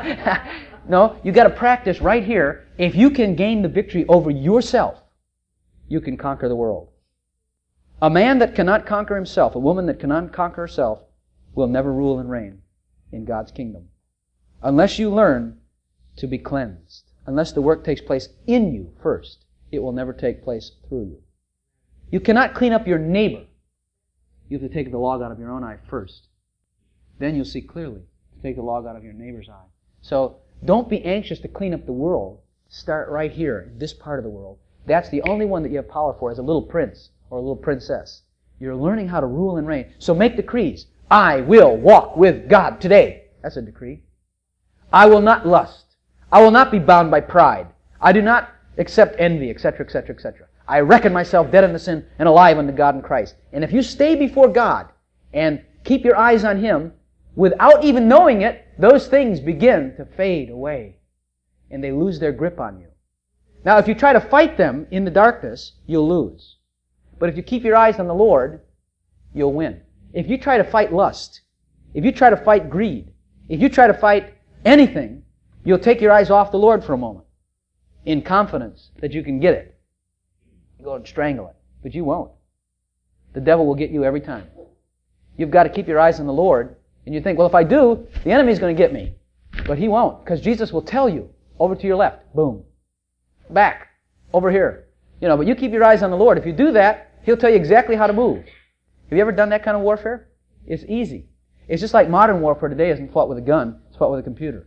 No, you got to practice right here. If you can gain the victory over yourself, you can conquer the world. A man that cannot conquer himself, a woman that cannot conquer herself, will never rule and reign in God's kingdom. Unless you learn to be cleansed. Unless the work takes place in you first, it will never take place through you. You cannot clean up your neighbor. You have to take the log out of your own eye first. Then you'll see clearly to take the log out of your neighbor's eye. So don't be anxious to clean up the world. Start right here, in this part of the world. That's the only one that you have power for as a little prince or a little princess. You're learning how to rule and reign. So make decrees. I will walk with God today. That's a decree. I will not lust. I will not be bound by pride. I do not accept envy, et cetera, et cetera, et cetera. I reckon myself dead unto sin and alive unto God in Christ. And if you stay before God and keep your eyes on Him, without even knowing it, those things begin to fade away. And they lose their grip on you. Now, if you try to fight them in the darkness, you'll lose. But if you keep your eyes on the Lord, you'll win. If you try to fight lust, if you try to fight greed, if you try to fight anything, you'll take your eyes off the Lord for a moment in confidence that you can get it. You go and strangle it, but you won't. The devil will get you every time. You've got to keep your eyes on the Lord, and you think, well, if I do, the enemy's going to get me. But he won't, because Jesus will tell you, over to your left, boom. Back, over here. You know, but you keep your eyes on the Lord. If you do that, He'll tell you exactly how to move. Have you ever done that kind of warfare? It's easy. It's just like modern warfare today isn't fought with a gun, it's fought with a computer.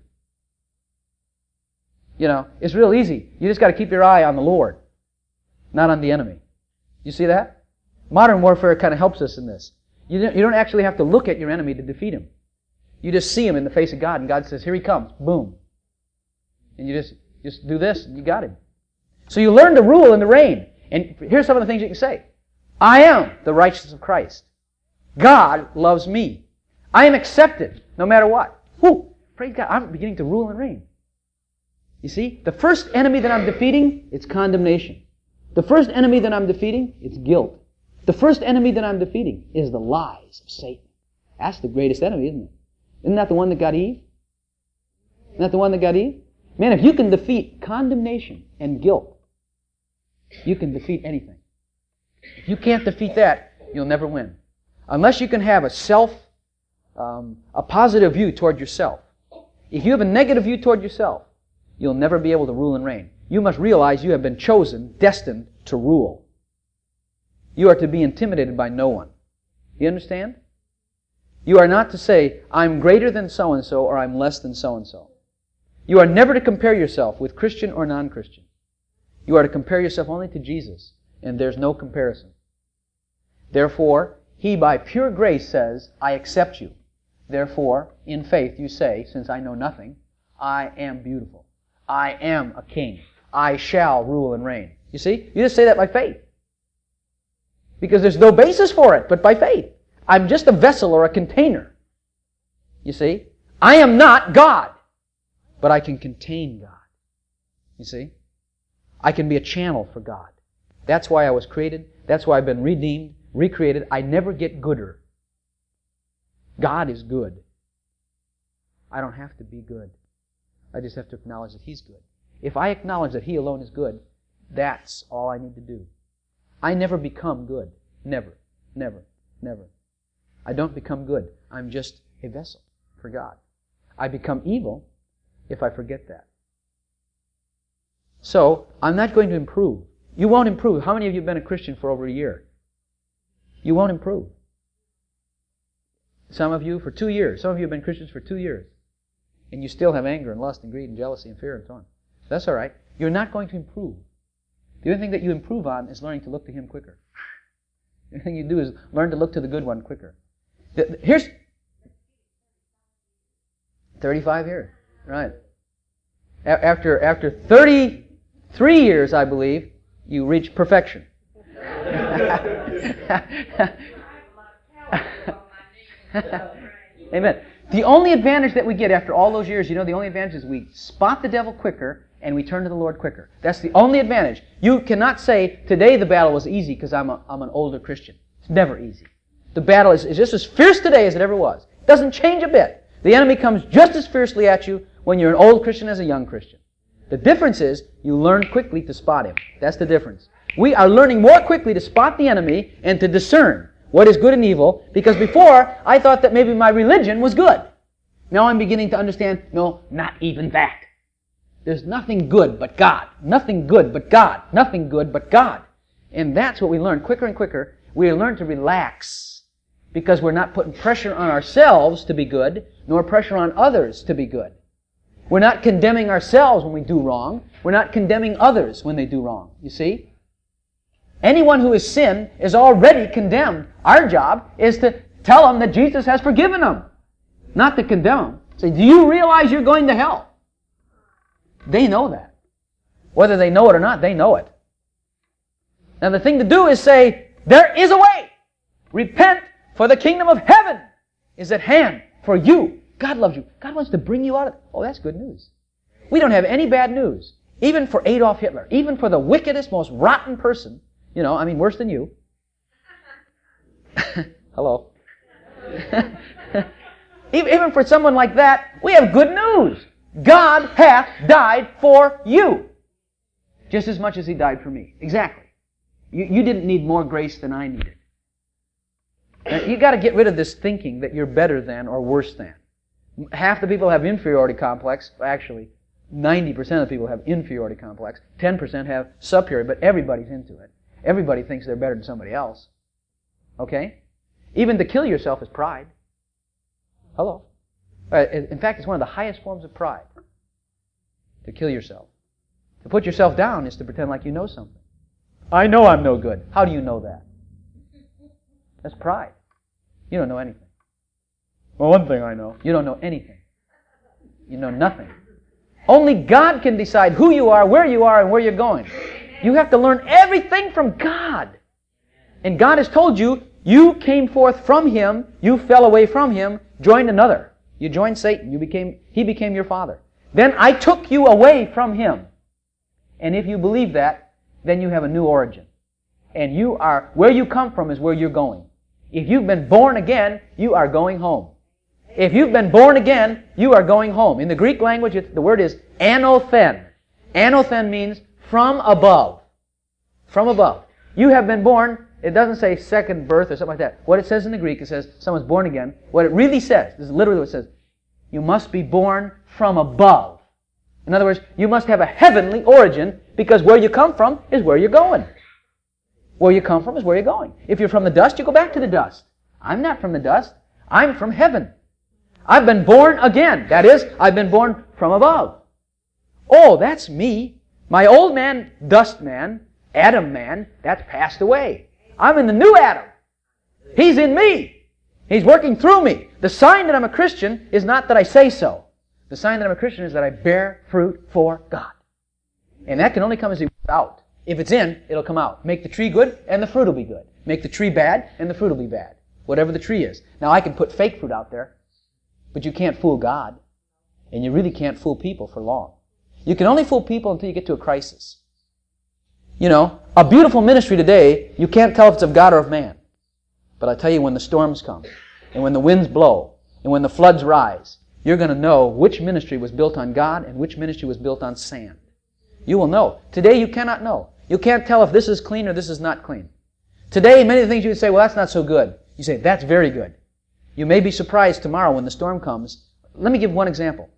You know, it's real easy. You just got to keep your eye on the Lord, not on the enemy. You see that? Modern warfare kind of helps us in this. You don't, you don't actually have to look at your enemy to defeat him. You just see him in the face of God, and God says, here he comes. Boom. And you just, just do this, and you got him. So you learn to rule and to reign. And here's some of the things you can say. I am the righteousness of Christ. God loves me. I am accepted, no matter what. Whew, praise God, I'm beginning to rule and reign. You see, the first enemy that I'm defeating, it's condemnation. The first enemy that I'm defeating, it's guilt. The first enemy that I'm defeating is the lies of Satan. That's the greatest enemy, isn't it? Isn't that the one that got Eve? Isn't that the one that got Eve? Man, if you can defeat condemnation and guilt, you can defeat anything. If you can't defeat that, you'll never win. Unless you can have a self, um, a positive view toward yourself. If you have a negative view toward yourself, you'll never be able to rule and reign. You must realize you have been chosen, destined to rule. You are to be intimidated by no one. You understand? You are not to say, I'm greater than so-and-so or I'm less than so-and-so. You are never to compare yourself with Christian or non-Christian. You are to compare yourself only to Jesus, and there's no comparison. Therefore, He by pure grace says, I accept you. Therefore, in faith you say, since I know nothing, I am beautiful. I am a king. I shall rule and reign. You see? You just say that by faith. Because there's no basis for it, but by faith. I'm just a vessel or a container. You see? I am not God, but I can contain God. You see? I can be a channel for God. That's why I was created. That's why I've been redeemed, recreated. I never get gooder. God is good. I don't have to be good. I just have to acknowledge that He's good. If I acknowledge that He alone is good, that's all I need to do. I never become good. Never. Never. Never. I don't become good. I'm just a vessel for God. I become evil if I forget that. So, I'm not going to improve. You won't improve. How many of you have been a Christian for over a year? You won't improve. Some of you for two years. Some of you have been Christians for two years. And you still have anger and lust and greed and jealousy and fear and so on. That's all right. You're not going to improve. The only thing that you improve on is learning to look to Him quicker. The only thing you do is learn to look to the good one quicker. Here's thirty-five years. Right. After, after thirty-three years, I believe, you reach perfection. Amen. The only advantage that we get after all those years, you know, the only advantage is we spot the devil quicker and we turn to the Lord quicker. That's the only advantage. You cannot say, today the battle was easy because I'm, a, I'm an older Christian. It's never easy. The battle is, is just as fierce today as it ever was. It doesn't change a bit. The enemy comes just as fiercely at you when you're an old Christian as a young Christian. The difference is you learn quickly to spot him. That's the difference. We are learning more quickly to spot the enemy and to discern what is good and evil, because before I thought that maybe my religion was good. Now I'm beginning to understand, no, not even that. There's nothing good but God. Nothing good but God. Nothing good but God. And that's what we learn quicker and quicker. We learn to relax because we're not putting pressure on ourselves to be good, nor pressure on others to be good. We're not condemning ourselves when we do wrong. We're not condemning others when they do wrong. You see? Anyone who has sinned is already condemned. Our job is to tell them that Jesus has forgiven them, not to condemn them. Say, do you realize you're going to hell? They know that. Whether they know it or not, they know it. Now the thing to do is say, there is a way. Repent, for the kingdom of heaven is at hand for you. God loves you. God wants to bring you out of it. Oh, that's good news. We don't have any bad news. Even for Adolf Hitler. Even for the wickedest, most rotten person. You know, I mean, worse than you. Hello. Even for someone like that, we have good news. God hath died for you. Just as much as He died for me. Exactly. You, you didn't need more grace than I needed. Now, you got to get rid of this thinking that you're better than or worse than. Half the people have inferiority complex. Actually, ninety percent of the people have inferiority complex. ten percent have superiority, but everybody's into it. Everybody thinks they're better than somebody else. Okay? Even to kill yourself is pride. Hello. In fact, it's one of the highest forms of pride. To kill yourself. To put yourself down is to pretend like you know something. I know I'm no good. How do you know that? That's pride. You don't know anything. Well, one thing I know. You don't know anything. You know nothing. Only God can decide who you are, where you are, and where you're going. You have to learn everything from God. And God has told you, you came forth from Him, you fell away from Him, joined another. You joined Satan. You became, he became your father. Then I took you away from Him. And if you believe that, then you have a new origin. And you are, where you come from is where you're going. If you've been born again, you are going home. If you've been born again, you are going home. In the Greek language, it, the word is anothen. Anothen means from above. From above. You have been born, it doesn't say second birth or something like that. What it says in the Greek, it says someone's born again. What it really says, this is literally what it says, you must be born from above. In other words, you must have a heavenly origin because where you come from is where you're going. Where you come from is where you're going. If you're from the dust, you go back to the dust. I'm not from the dust. I'm from heaven. I've been born again. That is, I've been born from above. Oh, that's me. My old man, dust man, Adam man, that's passed away. I'm in the new Adam. He's in me. He's working through me. The sign that I'm a Christian is not that I say so. The sign that I'm a Christian is that I bear fruit for God. And that can only come as He works out. If it's in, it'll come out. Make the tree good, and the fruit will be good. Make the tree bad, and the fruit will be bad. Whatever the tree is. Now, I can put fake fruit out there, but you can't fool God. And you really can't fool people for long. You can only fool people until you get to a crisis. You know, a beautiful ministry today, you can't tell if it's of God or of man. But I tell you, when the storms come, and when the winds blow, and when the floods rise, you're going to know which ministry was built on God and which ministry was built on sand. You will know. Today you cannot know. You can't tell if this is clean or this is not clean. Today, many of the things you would say, well, that's not so good. You say, that's very good. You may be surprised tomorrow when the storm comes. Let me give one example.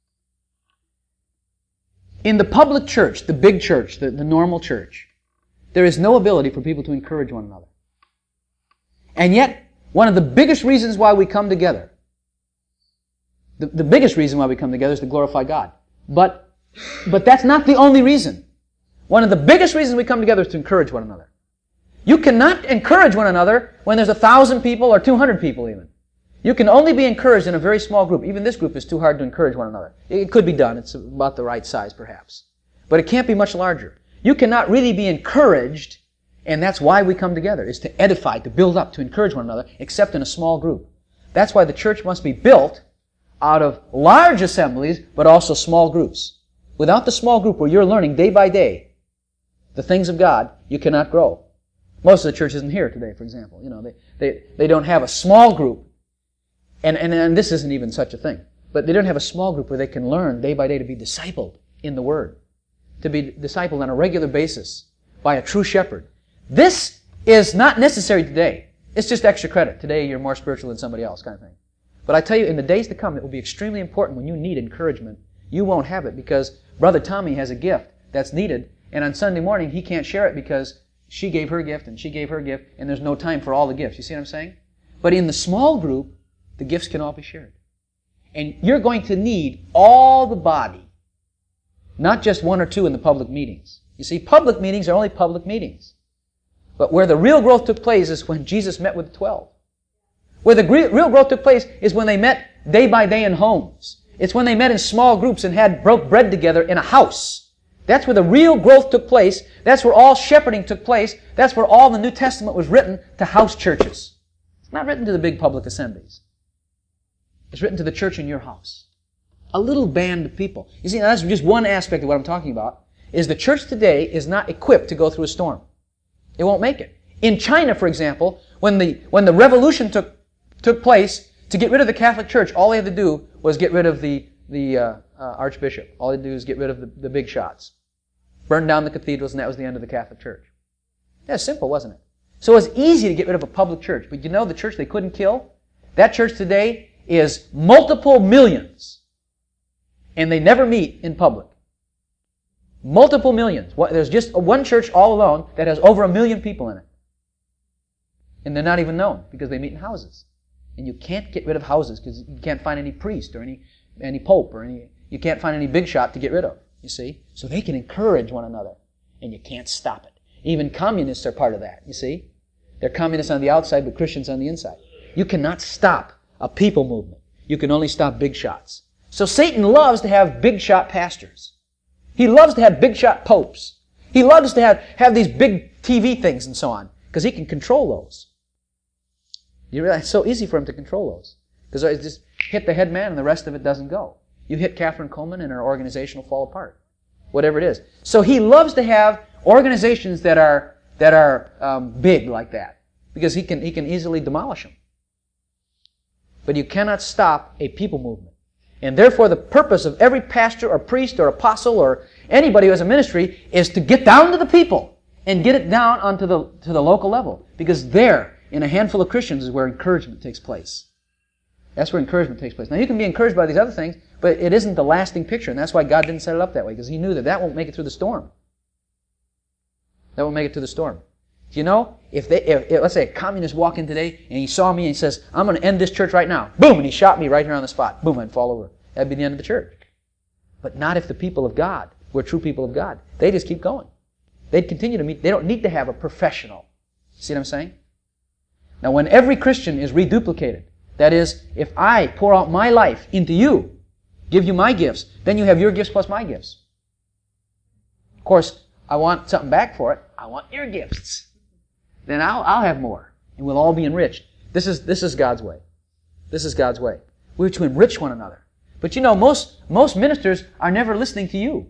In the public church, the big church, the, the normal church, there is no ability for people to encourage one another. And yet, one of the biggest reasons why we come together, the, the biggest reason why we come together is to glorify God. But, but that's not the only reason. One of the biggest reasons we come together is to encourage one another. You cannot encourage one another when there's a thousand people or two hundred people even. You can only be encouraged in a very small group. Even this group is too hard to encourage one another. It could be done. It's about the right size, perhaps. But it can't be much larger. You cannot really be encouraged, and that's why we come together, is to edify, to build up, to encourage one another, except in a small group. That's why the church must be built out of large assemblies, but also small groups. Without the small group where you're learning day by day the things of God, you cannot grow. Most of the church isn't here today, for example. You know, they, they, they don't have a small group. And, and, and this isn't even such a thing. But they don't have a small group where they can learn day by day to be discipled in the Word. To be discipled on a regular basis. by a true shepherd. This is not necessary today. It's just extra credit. Today you're more spiritual than somebody else kind of thing. But I tell you, in the days to come, it will be extremely important when you need encouragement. You won't have it because Brother Tommy has a gift that's needed, and on Sunday morning he can't share it because she gave her gift and she gave her gift, and there's no time for all the gifts. You see what I'm saying? But in the small group, the gifts can all be shared. And you're going to need all the body, not just one or two in the public meetings. You see, public meetings are only public meetings. But where the real growth took place is when Jesus met with the twelve. Where the real growth took place is when they met day by day in homes. It's when they met in small groups and had broke bread together in a house. That's where the real growth took place. That's where all shepherding took place. That's where all the New Testament was written to house churches. It's not written to the big public assemblies. It's written to the church in your house. A little band of people. You see, that's just one aspect of what I'm talking about, is the church today is not equipped to go through a storm. It won't make it. In China, for example, when the, when the revolution took, took place, to get rid of the Catholic Church, all they had to do was get rid of the, the uh, uh, Archbishop. All they had to do was get rid of the, the big shots. Burn down the cathedrals, and that was the end of the Catholic Church. That was simple, wasn't it? So it was easy to get rid of a public church. But you know the church they couldn't kill? That church today is multiple millions. And they never meet in public. Multiple millions. There's just one church all alone that has over a million people in it. And they're not even known because they meet in houses. And you can't get rid of houses because you can't find any priest or any any pope or any, you can't find any big shot to get rid of, you see? So they can encourage one another. And you can't stop it. Even communists are part of that, you see? They're communists on the outside but Christians on the inside. You cannot stop a people movement. You can only stop big shots. So Satan loves to have big shot pastors. He loves to have big shot popes. He loves to have, have these big T V things and so on because he can control those. You realize it's so easy for him to control those because I just hit the head man and the rest of it doesn't go. You hit Catherine Coleman and her organization will fall apart. Whatever it is. So he loves to have organizations that are that are um, big like that because he can he can easily demolish them. But you cannot stop a people movement. And therefore the purpose of every pastor or priest or apostle or anybody who has a ministry is to get down to the people and get it down onto the to the local level. Because there, in a handful of Christians, is where encouragement takes place. That's where encouragement takes place. Now you can be encouraged by these other things, but it isn't the lasting picture. And that's why God didn't set it up that way, because He knew that that won't make it through the storm. That won't make it through the storm. You know, if they, if, if, let's say a communist walked in today and he saw me and he says, I'm going to end this church right now. Boom! And he shot me right here on the spot. Boom! I'd fall over. That'd be the end of the church. But not if the people of God were true people of God. They just keep going. They'd continue to meet. They don't need to have a professional. See what I'm saying? Now, when every Christian is reduplicated, that is, if I pour out my life into you, give you my gifts, then you have your gifts plus my gifts. Of course, I want something back for it. I want your gifts. Then I'll, I'll have more, and we'll all be enriched. This is, this is God's way. This is God's way. We're to enrich one another. But you know, most, most ministers are never listening to you.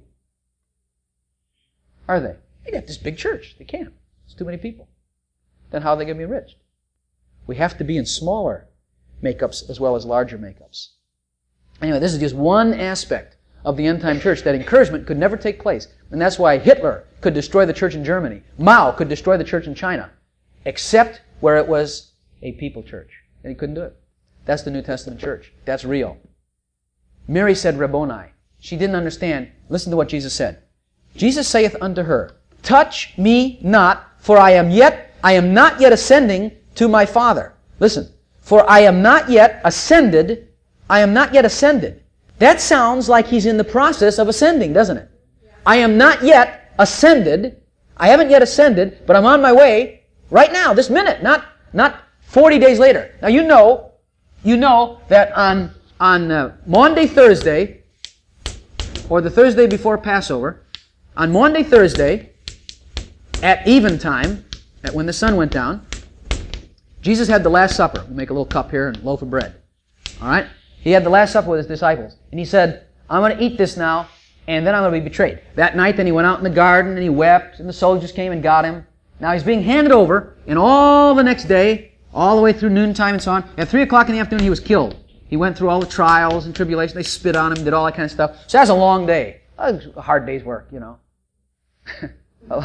Are they? They got this big church. They can't. It's too many people. Then how are they going to be enriched? We have to be in smaller makeups as well as larger makeups. Anyway, this is just one aspect of the end-time church that encouragement could never take place. And that's why Hitler could destroy the church in Germany. Mao could destroy the church in China. Except where it was a people church. And he couldn't do it. That's the New Testament church. That's real. Mary said, Rabboni. She didn't understand. Listen to what Jesus said. Jesus saith unto her, touch me not, for I am yet, I am not yet ascending to my Father. Listen. For I am not yet ascended, I am not yet ascended. That sounds like he's in the process of ascending, doesn't it? I am not yet ascended. I haven't yet ascended, but I'm on my way right now, this minute, not, not forty days later. Now you know, you know that on, on uh, Maundy Thursday, or the Thursday before Passover, on Maundy Thursday, at eventime, at when the sun went down, Jesus had the Last Supper. We'll make a little cup here and a loaf of bread. All right? He had the Last Supper with His disciples. And He said, I'm going to eat this now, and then I'm going to be betrayed. That night, then He went out in the garden, and He wept, and the soldiers came and got Him. Now He's being handed over, and all the next day, all the way through noontime and so on, at three o'clock in the afternoon, He was killed. He went through all the trials and tribulations. They spit on Him, did all that kind of stuff. So that's a long day. A hard day's work, you know.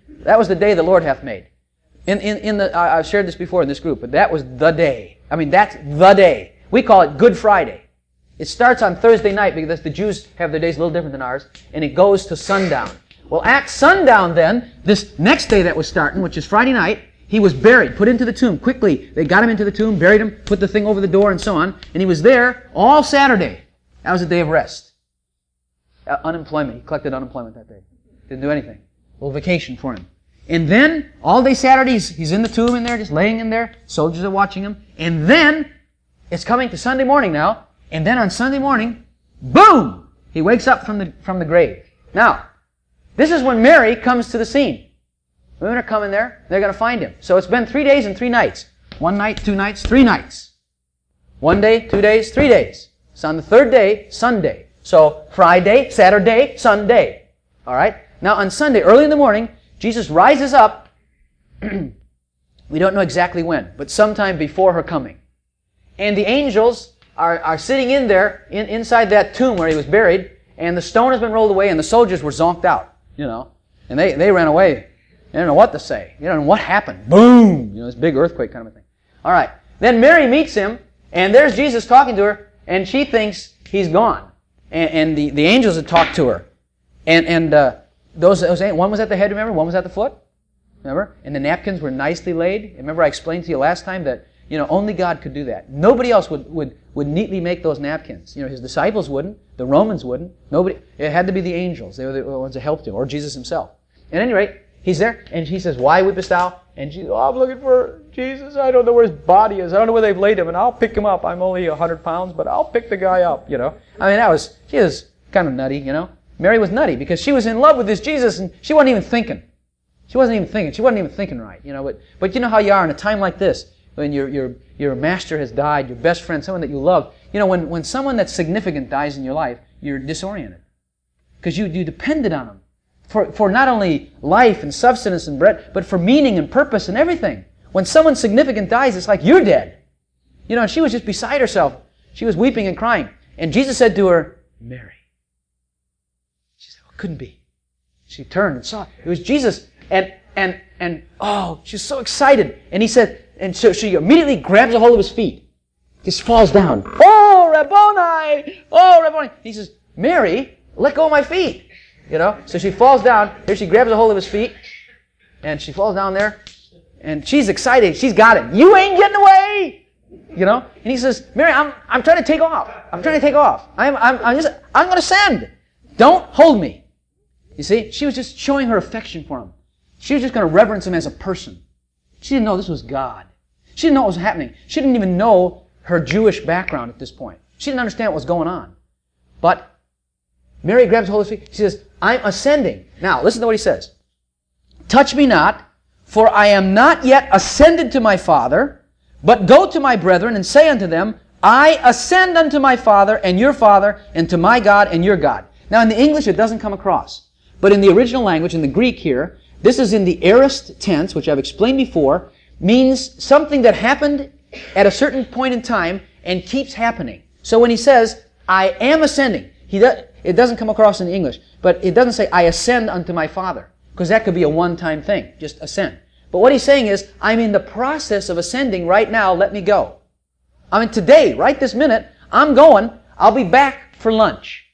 That was the day the Lord hath made. In, in, in the, I, I've shared this before in this group, but that was the day. I mean, that's the day. We call it Good Friday. It starts on Thursday night because the Jews have their days a little different than ours, and it goes to sundown. Well, at sundown then, this next day that was starting, which is Friday night, he was buried, put into the tomb. Quickly, they got him into the tomb, buried him, put the thing over the door and so on, and he was there all Saturday. That was a day of rest. Uh, unemployment. He collected unemployment that day. Didn't do anything. A little vacation for him. And then, all day Saturdays, he's in the tomb in there, just laying in there. Soldiers are watching him. And then, it's coming to Sunday morning now. And then on Sunday morning, boom! He wakes up from the, from the grave. Now, this is when Mary comes to the scene. Women are coming there. They're going to find him. So it's been three days and three nights. One night, two nights, three nights. One day, two days, three days. So on the third day, Sunday. So Friday, Saturday, Sunday. All right? Now on Sunday, early in the morning, Jesus rises up. We don't know exactly when, but sometime before her coming. And the angels are, are sitting in there, in, inside that tomb where he was buried, and the stone has been rolled away, and the soldiers were zonked out, you know. And they, they ran away. They don't know what to say. You don't know what happened. Boom! You know, this big earthquake kind of a thing. All right. Then Mary meets him, and there's Jesus talking to her, and she thinks he's gone. And, and the, the angels had talked to her. And, and uh, those, those, one was at the head, remember? One was at the foot. Remember? And the napkins were nicely laid. Remember I explained to you last time that, you know, only God could do that. Nobody else would, would, would neatly make those napkins. You know, his disciples wouldn't. The Romans wouldn't. Nobody. It had to be the angels. They were the ones that helped him, or Jesus himself. At any rate, he's there, and he says, "Why weepest thou?" And she says, "Oh, I'm looking for Jesus. I don't know where his body is. I don't know where they've laid him, and I'll pick him up. I'm only a hundred pounds, but I'll pick the guy up." You know. I mean, that was she was kind of nutty. You know, Mary was nutty because she was in love with this Jesus, and she wasn't even thinking. She wasn't even thinking. She wasn't even thinking right. You know. But but you know how you are in a time like this when your your your master has died, your best friend, someone that you love. You know, when when someone that's significant dies in your life, you're disoriented because you you depended on them. For, for not only life and substance and bread, but for meaning and purpose and everything. When someone significant dies, it's like you're dead. You know, and she was just beside herself. She was weeping and crying. And Jesus said to her, "Mary." She said, "Well, it couldn't be." She turned and saw it was Jesus. And, and, and, oh, she's so excited. And he said, and so she immediately grabs a hold of his feet. Just falls down. "Oh, Rabboni! Oh, Rabboni!" He says, "Mary, let go of my feet." You know, so she falls down. Here she grabs a hold of his feet, and she falls down there, and she's excited. She's got it. "You ain't getting away!" You know, and he says, "Mary, I'm I'm trying to take off. I'm trying to take off. I'm I'm I'm just I'm going to send. Don't hold me." You see, she was just showing her affection for him. She was just going to reverence him as a person. She didn't know this was God. She didn't know what was happening. She didn't even know her Jewish background at this point. She didn't understand what was going on, but Mary grabs hold of his feet. She says, "I'm ascending." Now, listen to what he says. "Touch me not, for I am not yet ascended to my Father, but go to my brethren and say unto them, I ascend unto my Father and your Father, and to my God and your God." Now, in the English, it doesn't come across. But in the original language, in the Greek here, this is in the aorist tense, which I've explained before, means something that happened at a certain point in time and keeps happening. So when he says, "I am ascending," he does... It doesn't come across in English, but it doesn't say, "I ascend unto my Father," because that could be a one-time thing, just ascend. But what he's saying is, I'm in the process of ascending right now, let me go. I mean, today, right this minute, I'm going, I'll be back for lunch.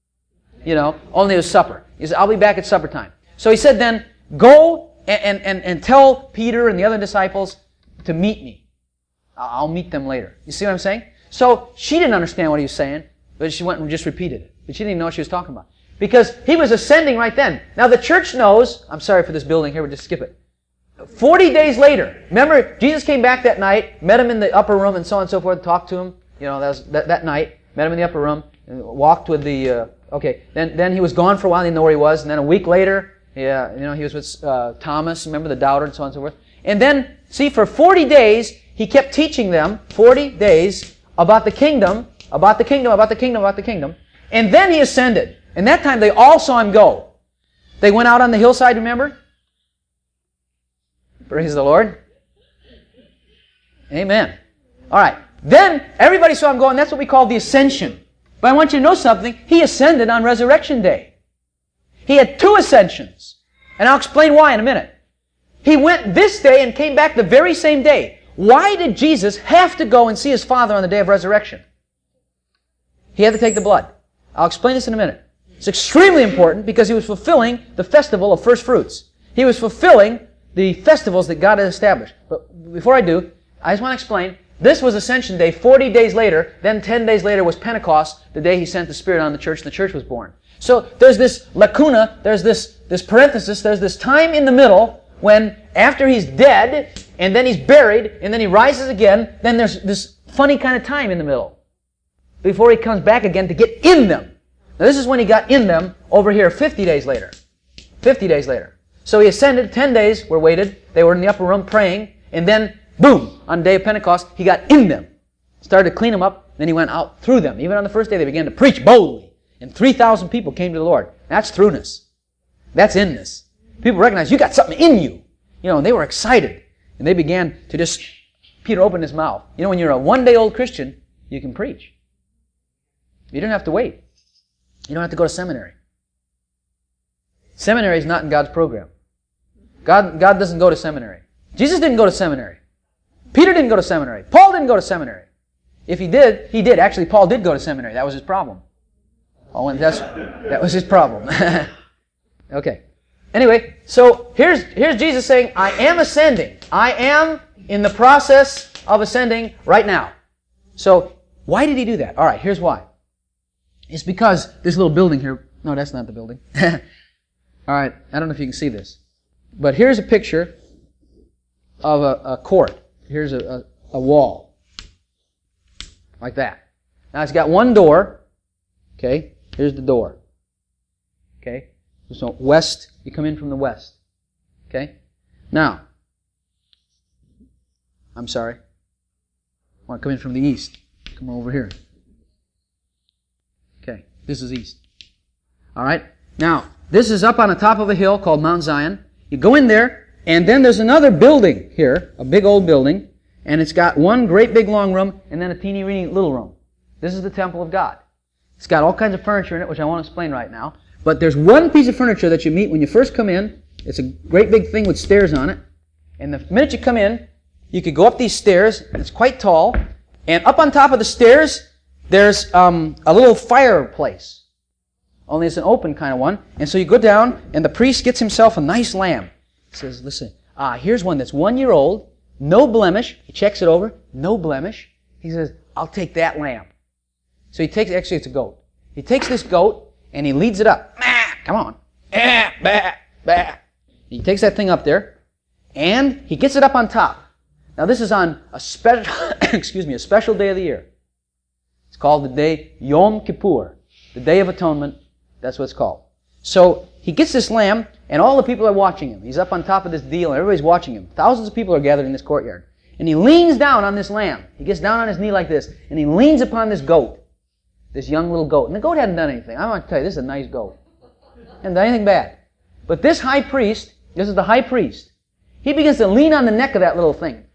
You know, only it was supper. He said, "I'll be back at supper time." So he said then, "Go and, and, and tell Peter and the other disciples to meet me. I'll meet them later." You see what I'm saying? So she didn't understand what he was saying, but she went and just repeated it. But she didn't even know what she was talking about. Because he was ascending right then. Now the church knows, I'm sorry for this building here, we'll just skip it. Forty days later, remember, Jesus came back that night, met him in the upper room and so on and so forth, talked to him, you know, that, was, that, that night, met him in the upper room, and walked with the, uh, okay, then, then he was gone for a while, he didn't know where he was, and then a week later, yeah, you know, he was with uh, Thomas, remember the doubter and so on and so forth. And then, see, for forty days, he kept teaching them, forty days, about the kingdom, about the kingdom, about the kingdom, about the kingdom. And then he ascended. And that time they all saw him go. They went out on the hillside, remember? Praise the Lord. Amen. All right. Then everybody saw him go, and that's what we call the ascension. But I want you to know something. He ascended on Resurrection Day. He had two ascensions. And I'll explain why in a minute. He went this day and came back the very same day. Why did Jesus have to go and see His Father on the day of resurrection? He had to take the blood. I'll explain this in a minute. It's extremely important because He was fulfilling the festival of first fruits. He was fulfilling the festivals that God had established. But before I do, I just want to explain, this was Ascension Day, forty days later, then ten days later was Pentecost, the day He sent the Spirit on the church and the church was born. So there's this lacuna, there's this, this parenthesis, there's this time in the middle when after He's dead, and then He's buried, and then He rises again, then there's this funny kind of time in the middle before He comes back again to get in them. Now this is when He got in them over here fifty days later. fifty days later. So He ascended, ten days were waited, they were in the upper room praying, and then, boom, on the day of Pentecost, He got in them. Started to clean them up, then He went out through them. Even on the first day they began to preach boldly. And three thousand people came to the Lord. That's throughness. That's inness. People recognize you got something in you. You know, and they were excited. And they began to just, Peter opened his mouth. You know, when you're a one-day-old Christian, you can preach. You don't have to wait. You don't have to go to seminary. Seminary is not in God's program. God, God doesn't go to seminary. Jesus didn't go to seminary. Peter didn't go to seminary. Paul didn't go to seminary. If he did, he did. Actually, Paul did go to seminary. That was his problem. Oh, and that's, that was his problem. Okay. Anyway, so here's, here's Jesus saying, I am ascending. I am in the process of ascending right now. So, why did He do that? All right, here's why. It's because this little building here, no, that's not the building. All right, I don't know if you can see this. But here's a picture of a, a court. Here's a, a, a wall. Like that. Now it's got one door. Okay, here's the door. Okay, so west, you come in from the west. Okay, now, I'm sorry. I want to come in from the east. Come over here. Okay, this is east. All right, now, this is up on the top of a hill called Mount Zion. You go in there, and then there's another building here, a big old building, and it's got one great big long room, and then a teeny weeny little room. This is the temple of God. It's got all kinds of furniture in it, which I won't explain right now. But there's one piece of furniture that you meet when you first come in. It's a great big thing with stairs on it. And the minute you come in, you could go up these stairs. It's quite tall. And up on top of the stairs, there's um, a little fireplace. Only it's an open kind of one. And so you go down, and the priest gets himself a nice lamb. He says, listen, ah, here's one that's one year old, no blemish. He checks it over, no blemish. He says, I'll take that lamb. So he takes, actually it's a goat. He takes this goat, and he leads it up. Come on. He takes that thing up there, and he gets it up on top. Now this is on a special, excuse me, a special day of the year. It's called the day Yom Kippur, the Day of Atonement. That's what it's called. So he gets this lamb, and all the people are watching him. He's up on top of this deal, and everybody's watching him. Thousands of people are gathered in this courtyard. And he leans down on this lamb. He gets down on his knee like this, and he leans upon this goat, this young little goat. And the goat hadn't done anything. I want to tell you, this is a nice goat. Hadn't done anything bad. But this high priest, this is the high priest, he begins to lean on the neck of that little thing.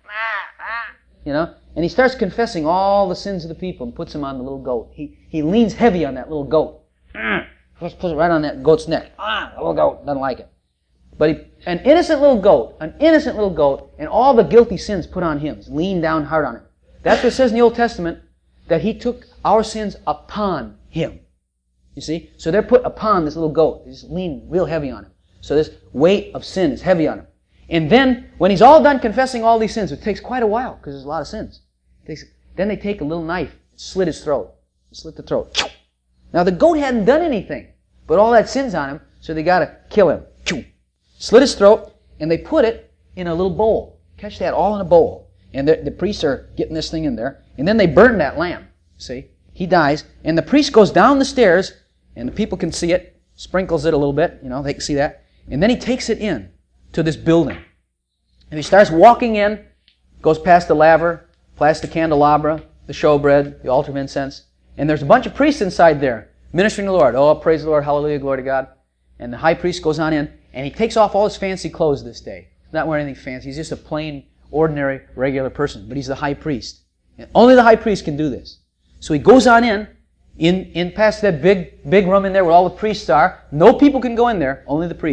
You know, and he starts confessing all the sins of the people and puts them on the little goat. He he leans heavy on that little goat. Just puts it right on that goat's neck. Ah, the little goat doesn't like it. But he, an innocent little goat, an innocent little goat, and all the guilty sins put on him. Lean down hard on him. That's what it says in the Old Testament, that He took our sins upon Him. You see? So they're put upon this little goat. They just lean real heavy on him. So this weight of sin is heavy on him. And then, when he's all done confessing all these sins, it takes quite a while, because there's a lot of sins. It takes, then they take a little knife, slit his throat. Slit the throat. Now the goat hadn't done anything, but all that sin's on him, so they gotta kill him. Slit his throat, and they put it in a little bowl. Catch that, all in a bowl. And the, the priests are getting this thing in there, and then they burn that lamb. See? He dies, and the priest goes down the stairs, and the people can see it, sprinkles it a little bit, you know, they can see that, and then he takes it in to this building. And he starts walking in, goes past the laver, past the candelabra, the showbread, the altar of incense, and there's a bunch of priests inside there, ministering to the Lord. Oh, praise the Lord, hallelujah, glory to God. And the high priest goes on in, and he takes off all his fancy clothes this day. He's not wearing anything fancy, he's just a plain, ordinary, regular person, but he's the high priest. And only the high priest can do this. So he goes on in, in, in past that big, big room in there where all the priests are. No people can go in there, only the priest.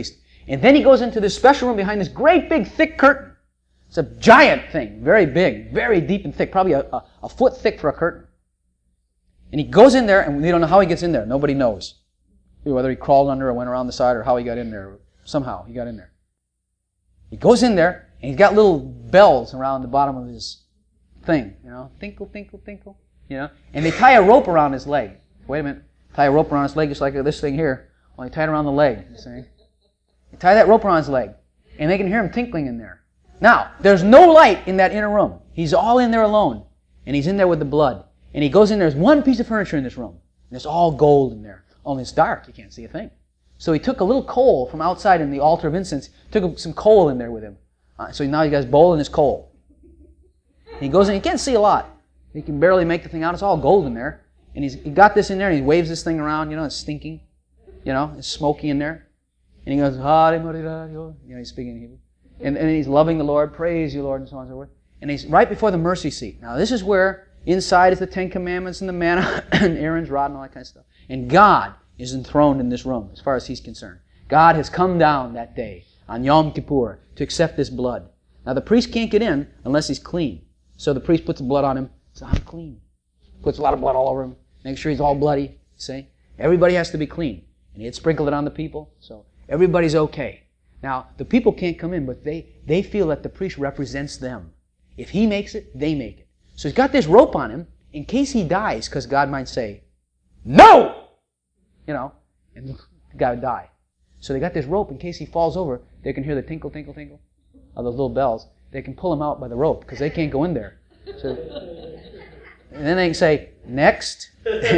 And then he goes into this special room behind this great big thick curtain. It's a giant thing, very big, very deep and thick, probably a, a, a foot thick for a curtain. And he goes in there, and we don't know how he gets in there. Nobody knows. Whether he crawled under or went around the side or how he got in there. Somehow he got in there. He goes in there, and he's got little bells around the bottom of his thing. You know, tinkle, tinkle, tinkle. You know, and they tie a rope around his leg. Wait a minute. Tie a rope around his leg just like this thing here. Only tie it around the leg, you see. They tie that rope around his leg, and they can hear him tinkling in there. Now, there's no light in that inner room. He's all in there alone, and he's in there with the blood. And he goes in there, there's one piece of furniture in this room, and it's all gold in there. Only it's dark, you can't see a thing. So he took a little coal from outside in the altar of incense, took some coal in there with him. Uh, so now he got his bowl and his coal. And he goes in, he can't see a lot. He can barely make the thing out, it's all gold in there. And he's he got this in there, and he waves this thing around, you know, it's stinking. You know, it's smoky in there. And he goes, Hare Maria, you know, he's speaking in Hebrew. And, and he's loving the Lord, praise you, Lord, and so on and so forth. And he's right before the mercy seat. Now, this is where inside is the Ten Commandments and the manna and Aaron's rod and all that kind of stuff. And God is enthroned in this room, as far as he's concerned. God has come down that day on Yom Kippur to accept this blood. Now, the priest can't get in unless he's clean. So the priest puts the blood on him. So I'm clean. Puts a lot of blood all over him. Make sure he's all bloody. See? Everybody has to be clean. And he had sprinkled it on the people. So everybody's okay. Now, the people can't come in, but they, they feel that the priest represents them. If he makes it, they make it. So he's got this rope on him in case he dies, because God might say, no! You know, and the guy would die. So they got this rope in case he falls over. They can hear the tinkle, tinkle, tinkle of those little bells. They can pull him out by the rope, because they can't go in there. So, and then they can say, next.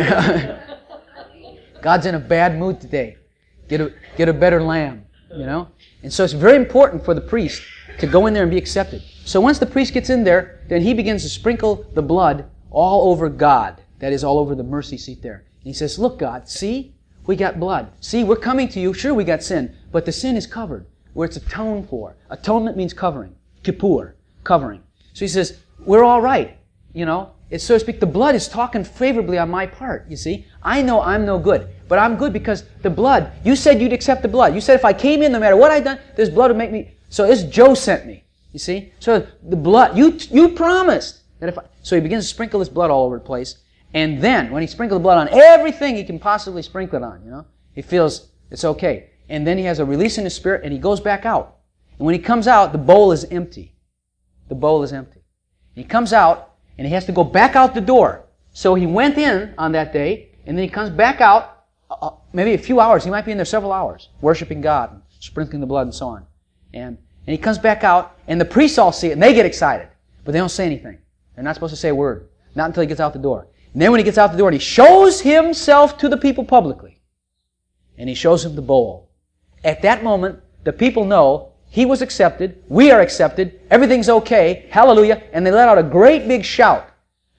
God's in a bad mood today. Get a, get a better lamb, you know? And so it's very important for the priest to go in there and be accepted. So once the priest gets in there, then he begins to sprinkle the blood all over God. That is, all over the mercy seat there. And he says, look, God, see? We got blood. See, we're coming to you. Sure, we got sin, but the sin is covered, where it's atoned for. Atonement means covering. Kippur, covering. So he says, we're all right, you know? It's, so to speak, the blood is talking favorably on my part, you see? I know I'm no good, but I'm good because the blood, you said you'd accept the blood. You said if I came in, no matter what I'd done, this blood would make me... So this Joe sent me, you see? So the blood, you you promised that if I... So he begins to sprinkle this blood all over the place, and then, when he sprinkles the blood on everything he can possibly sprinkle it on, you know? He feels it's okay. And then he has a release in his spirit, and he goes back out. And when he comes out, the bowl is empty. The bowl is empty. And he comes out, and he has to go back out the door. So he went in on that day, and then he comes back out, uh, maybe a few hours. He might be in there several hours, worshiping God, and sprinkling the blood and so on. And, and he comes back out, and the priests all see it, and they get excited. But they don't say anything. They're not supposed to say a word. Not until he gets out the door. And then when he gets out the door, and he shows himself to the people publicly. And he shows them the bowl. At that moment, the people know he was accepted, we are accepted, everything's okay, hallelujah, and they let out a great big shout.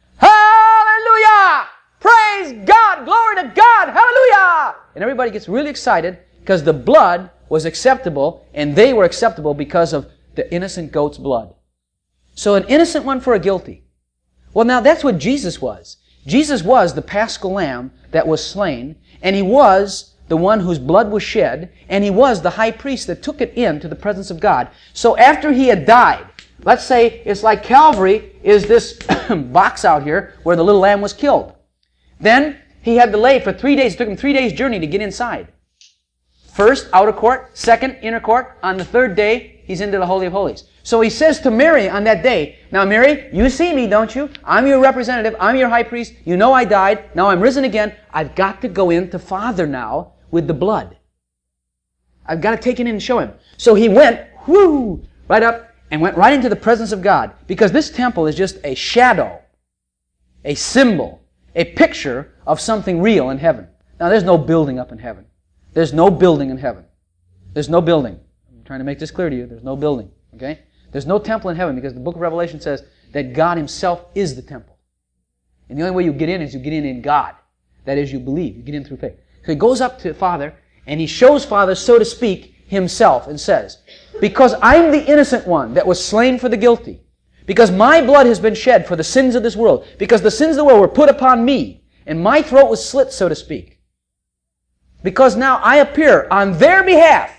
Hallelujah! Praise God! Glory to God! Hallelujah! And everybody gets really excited because the blood was acceptable, and they were acceptable because of the innocent goat's blood. So an innocent one for a guilty. Well, now that's what Jesus was. Jesus was the Paschal Lamb that was slain, and He was the one whose blood was shed, and He was the high priest that took it into the presence of God. So after He had died, let's say it's like Calvary is this box out here where the little lamb was killed. Then He had to lay for three days. It took Him three days' journey to get inside. First, outer court. Second, inner court. On the third day, He's into the Holy of Holies. So He says to Mary on that day, now Mary, you see me, don't you? I'm your representative. I'm your high priest. You know I died. Now I'm risen again. I've got to go in to Father now with the blood. I've got to take it in and show Him. So He went, whoo, right up and went right into the presence of God. Because this temple is just a shadow, a symbol, a picture of something real in heaven. Now there's no building up in heaven. There's no building in heaven. There's no building. I'm trying to make this clear to you. There's no building. Okay? There's no temple in heaven because the book of Revelation says that God Himself is the temple. And the only way you get in is you get in in God. That is, you believe. You get in through faith. So He goes up to Father and He shows Father, so to speak, Himself and says, because I'm the innocent one that was slain for the guilty, because my blood has been shed for the sins of this world, because the sins of the world were put upon me, and my throat was slit, so to speak, because now I appear on their behalf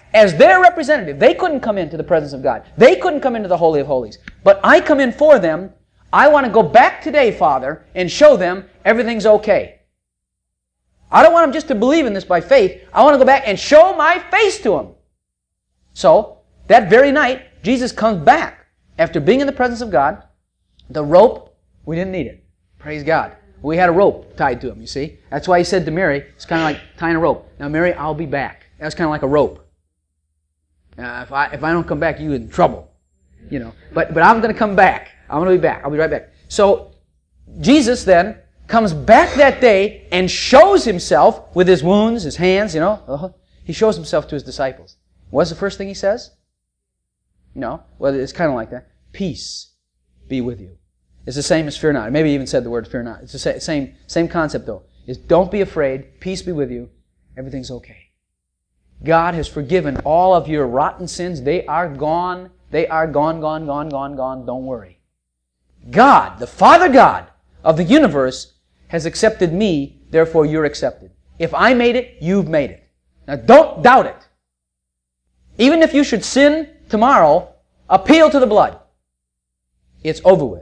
as their representative. They couldn't come into the presence of God. They couldn't come into the Holy of Holies. But I come in for them. I want to go back today, Father, and show them everything's okay. I don't want them just to believe in this by faith. I want to go back and show my face to them. So, that very night, Jesus comes back after being in the presence of God. The rope, we didn't need it. Praise God. We had a rope tied to him, you see. That's why he said to Mary, it's kind of like tying a rope. Now, Mary, I'll be back. That's kind of like a rope. Uh, if I if I don't come back, you're in trouble. You know. But but I'm going to come back. I'm going to be back. I'll be right back. So, Jesus then comes back that day and shows himself with his wounds, his hands, you know. Uh-huh. He shows himself to his disciples. What's the first thing he says? No. Well, it's kind of like that. Peace be with you. It's the same as fear not. Maybe he even said the word fear not. It's the same, same concept though. Is don't be afraid. Peace be with you. Everything's okay. God has forgiven all of your rotten sins. They are gone. They are gone, gone, gone, gone, gone. Don't worry. God, the Father God of the universe, has accepted me. Therefore, you're accepted. If I made it, you've made it. Now, don't doubt it. Even if you should sin tomorrow, appeal to the blood. It's over with.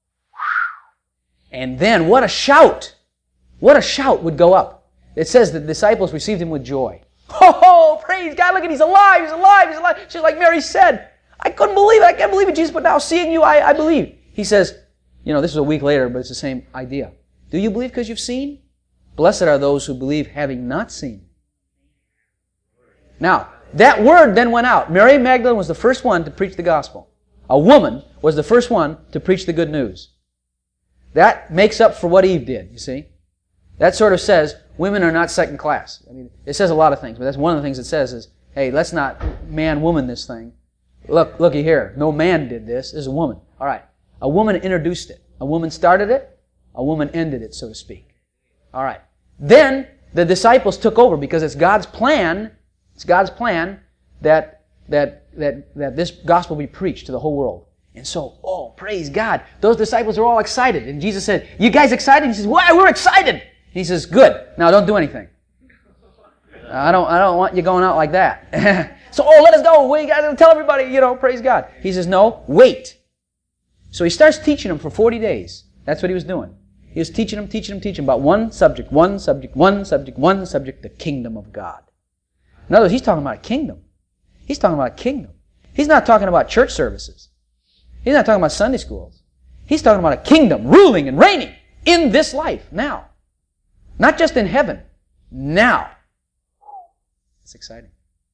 And then what a shout! What a shout would go up. It says the disciples received him with joy. Oh, praise God, look at, he's alive, he's alive, he's alive. Just like Mary said, I couldn't believe it, I can't believe it, Jesus, but now seeing you, I, I believe. He says, you know, this is a week later, but it's the same idea. Do you believe because you've seen? Blessed are those who believe having not seen. Now, that word then went out. Mary Magdalene was the first one to preach the gospel. A woman was the first one to preach the good news. That makes up for what Eve did, you see. That sort of says women are not second class. I mean, it says a lot of things, but that's one of the things it says is, hey, let's not man-woman this thing. Look, looky here. No man did this. This is a woman. All right. A woman introduced it. A woman started it. A woman ended it, so to speak. All right. Then the disciples took over because it's God's plan. It's God's plan that that that that this gospel be preached to the whole world. And so, oh, praise God. Those disciples are all excited. And Jesus said, you guys excited? He says, why? We're excited. And he says, good. Now don't do anything. I don't I don't want you going out like that. So, oh, let us go. We got to tell everybody, you know, praise God. He says, no, wait. So he starts teaching them for forty days. That's what he was doing. He was teaching them, teaching them, teaching them about one subject, one subject, one subject, one subject, the kingdom of God. In other words, he's talking about a kingdom. He's talking about a kingdom. He's not talking about church services. He's not talking about Sunday schools. He's talking about a kingdom ruling and reigning in this life, now. Not just in heaven, now. It's exciting.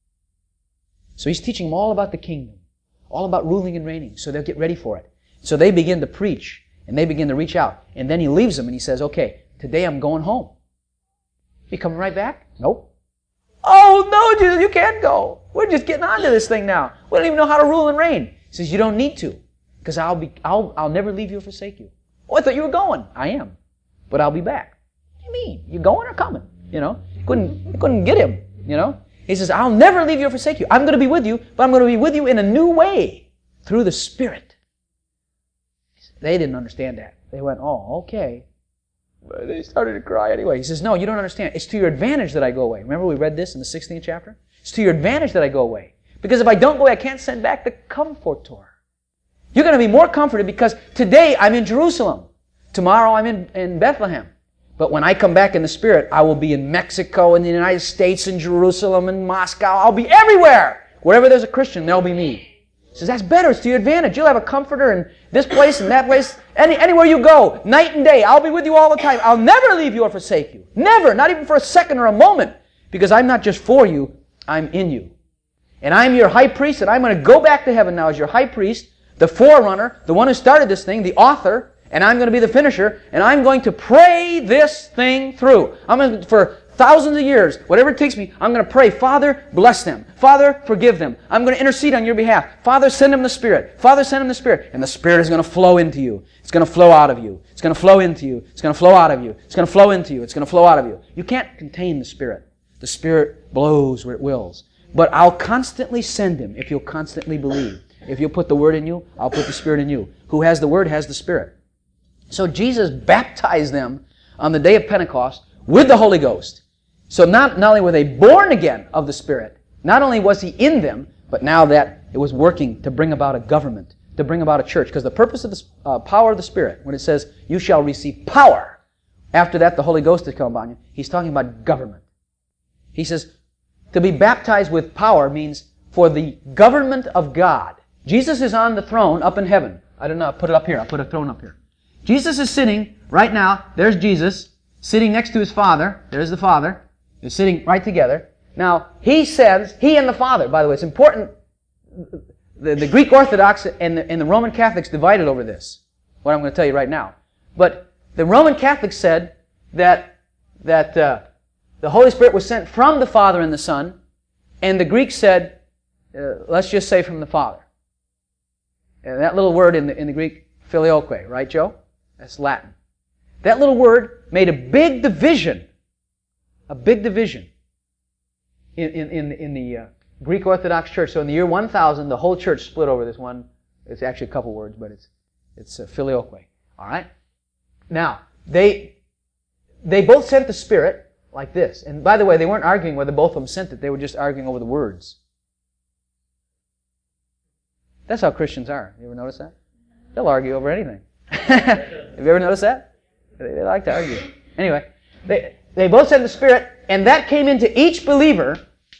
So he's teaching them all about the kingdom, all about ruling and reigning, so they'll get ready for it. So they begin to preach, and they begin to reach out. And then he leaves them and he says, okay, today I'm going home. You coming right back? Nope. Oh, no, Jesus, you can't go. We're just getting on to this thing now. We don't even know how to rule and reign. He says, you don't need to, because I'll be, I'll, I'll never leave you or forsake you. Oh, I thought you were going. I am, but I'll be back. What do you mean? You going or coming? You know, you couldn't, you couldn't get him. You know, he says, I'll never leave you or forsake you. I'm going to be with you, but I'm going to be with you in a new way through the Spirit. They didn't understand that. They went, oh, okay. But they started to cry anyway. He says, no, you don't understand. It's to your advantage that I go away. Remember we read this in the sixteenth chapter? It's to your advantage that I go away. Because if I don't go away, I can't send back the Comforter. You're going to be more comforted because today I'm in Jerusalem. Tomorrow I'm in, in Bethlehem. But when I come back in the Spirit, I will be in Mexico, in the United States, in Jerusalem, in Moscow. I'll be everywhere. Wherever there's a Christian, there'll be me. He says, that's better. It's to your advantage. You'll have a comforter in this place and that place. Any, anywhere you go, night and day, I'll be with you all the time. I'll never leave you or forsake you. Never. Not even for a second or a moment. Because I'm not just for you, I'm in you. And I'm your high priest, and I'm going to go back to heaven now as your high priest, the forerunner, the one who started this thing, the author, and I'm going to be the finisher, and I'm going to pray this thing through. I'm going to, for thousands of years, whatever it takes me, I'm going to pray, Father, bless them. Father, forgive them. I'm going to intercede on your behalf. Father, send them the Spirit. Father, send them the Spirit. And the Spirit is going to flow into you. It's going to flow out of you. It's going to flow into you. It's going to flow out of you. It's going to flow into you. It's going to flow out of you. You can't contain the Spirit. The Spirit blows where it wills. But I'll constantly send Him if you'll constantly believe. If you'll put the Word in you, I'll put the Spirit in you. Who has the Word has the Spirit. So Jesus baptized them on the day of Pentecost with the Holy Ghost. So not, not only were they born again of the Spirit, Not only was He in them, but now that it was working to bring about a government, to bring about a church. Because the purpose of the uh, power of the Spirit, when it says, you shall receive power, after that the Holy Ghost has come upon you, He's talking about government. He says, to be baptized with power means for the government of God. Jesus is on the throne up in heaven. I don't know, I'll put it up here. I'll put a throne up here. Jesus is sitting right now. There's Jesus sitting next to His Father. There's the Father. They're sitting right together. Now, He says, He and the Father, by the way, it's important. The, the Greek Orthodox and the, and the Roman Catholics divided over this, what I'm going to tell you right now. But the Roman Catholics said that, that uh, the Holy Spirit was sent from the Father and the Son, and the Greeks said, uh, let's just say from the Father. And that little word in the, in the Greek, filioque, right, Joe? That's Latin. That little word made a big division, a big division in, in, in, in the uh, Greek Orthodox Church. So in the year one thousand, the whole church split over this one. It's actually a couple words, but it's it's uh, filioque. All right? Now, they they both sent the Spirit like this. And by the way, they weren't arguing whether both of them sent it. They were just arguing over the words. That's how Christians are. You ever notice that? They'll argue over anything. Have you ever noticed that? They, they like to argue. Anyway, they, they both sent the Spirit, and that came into each believer,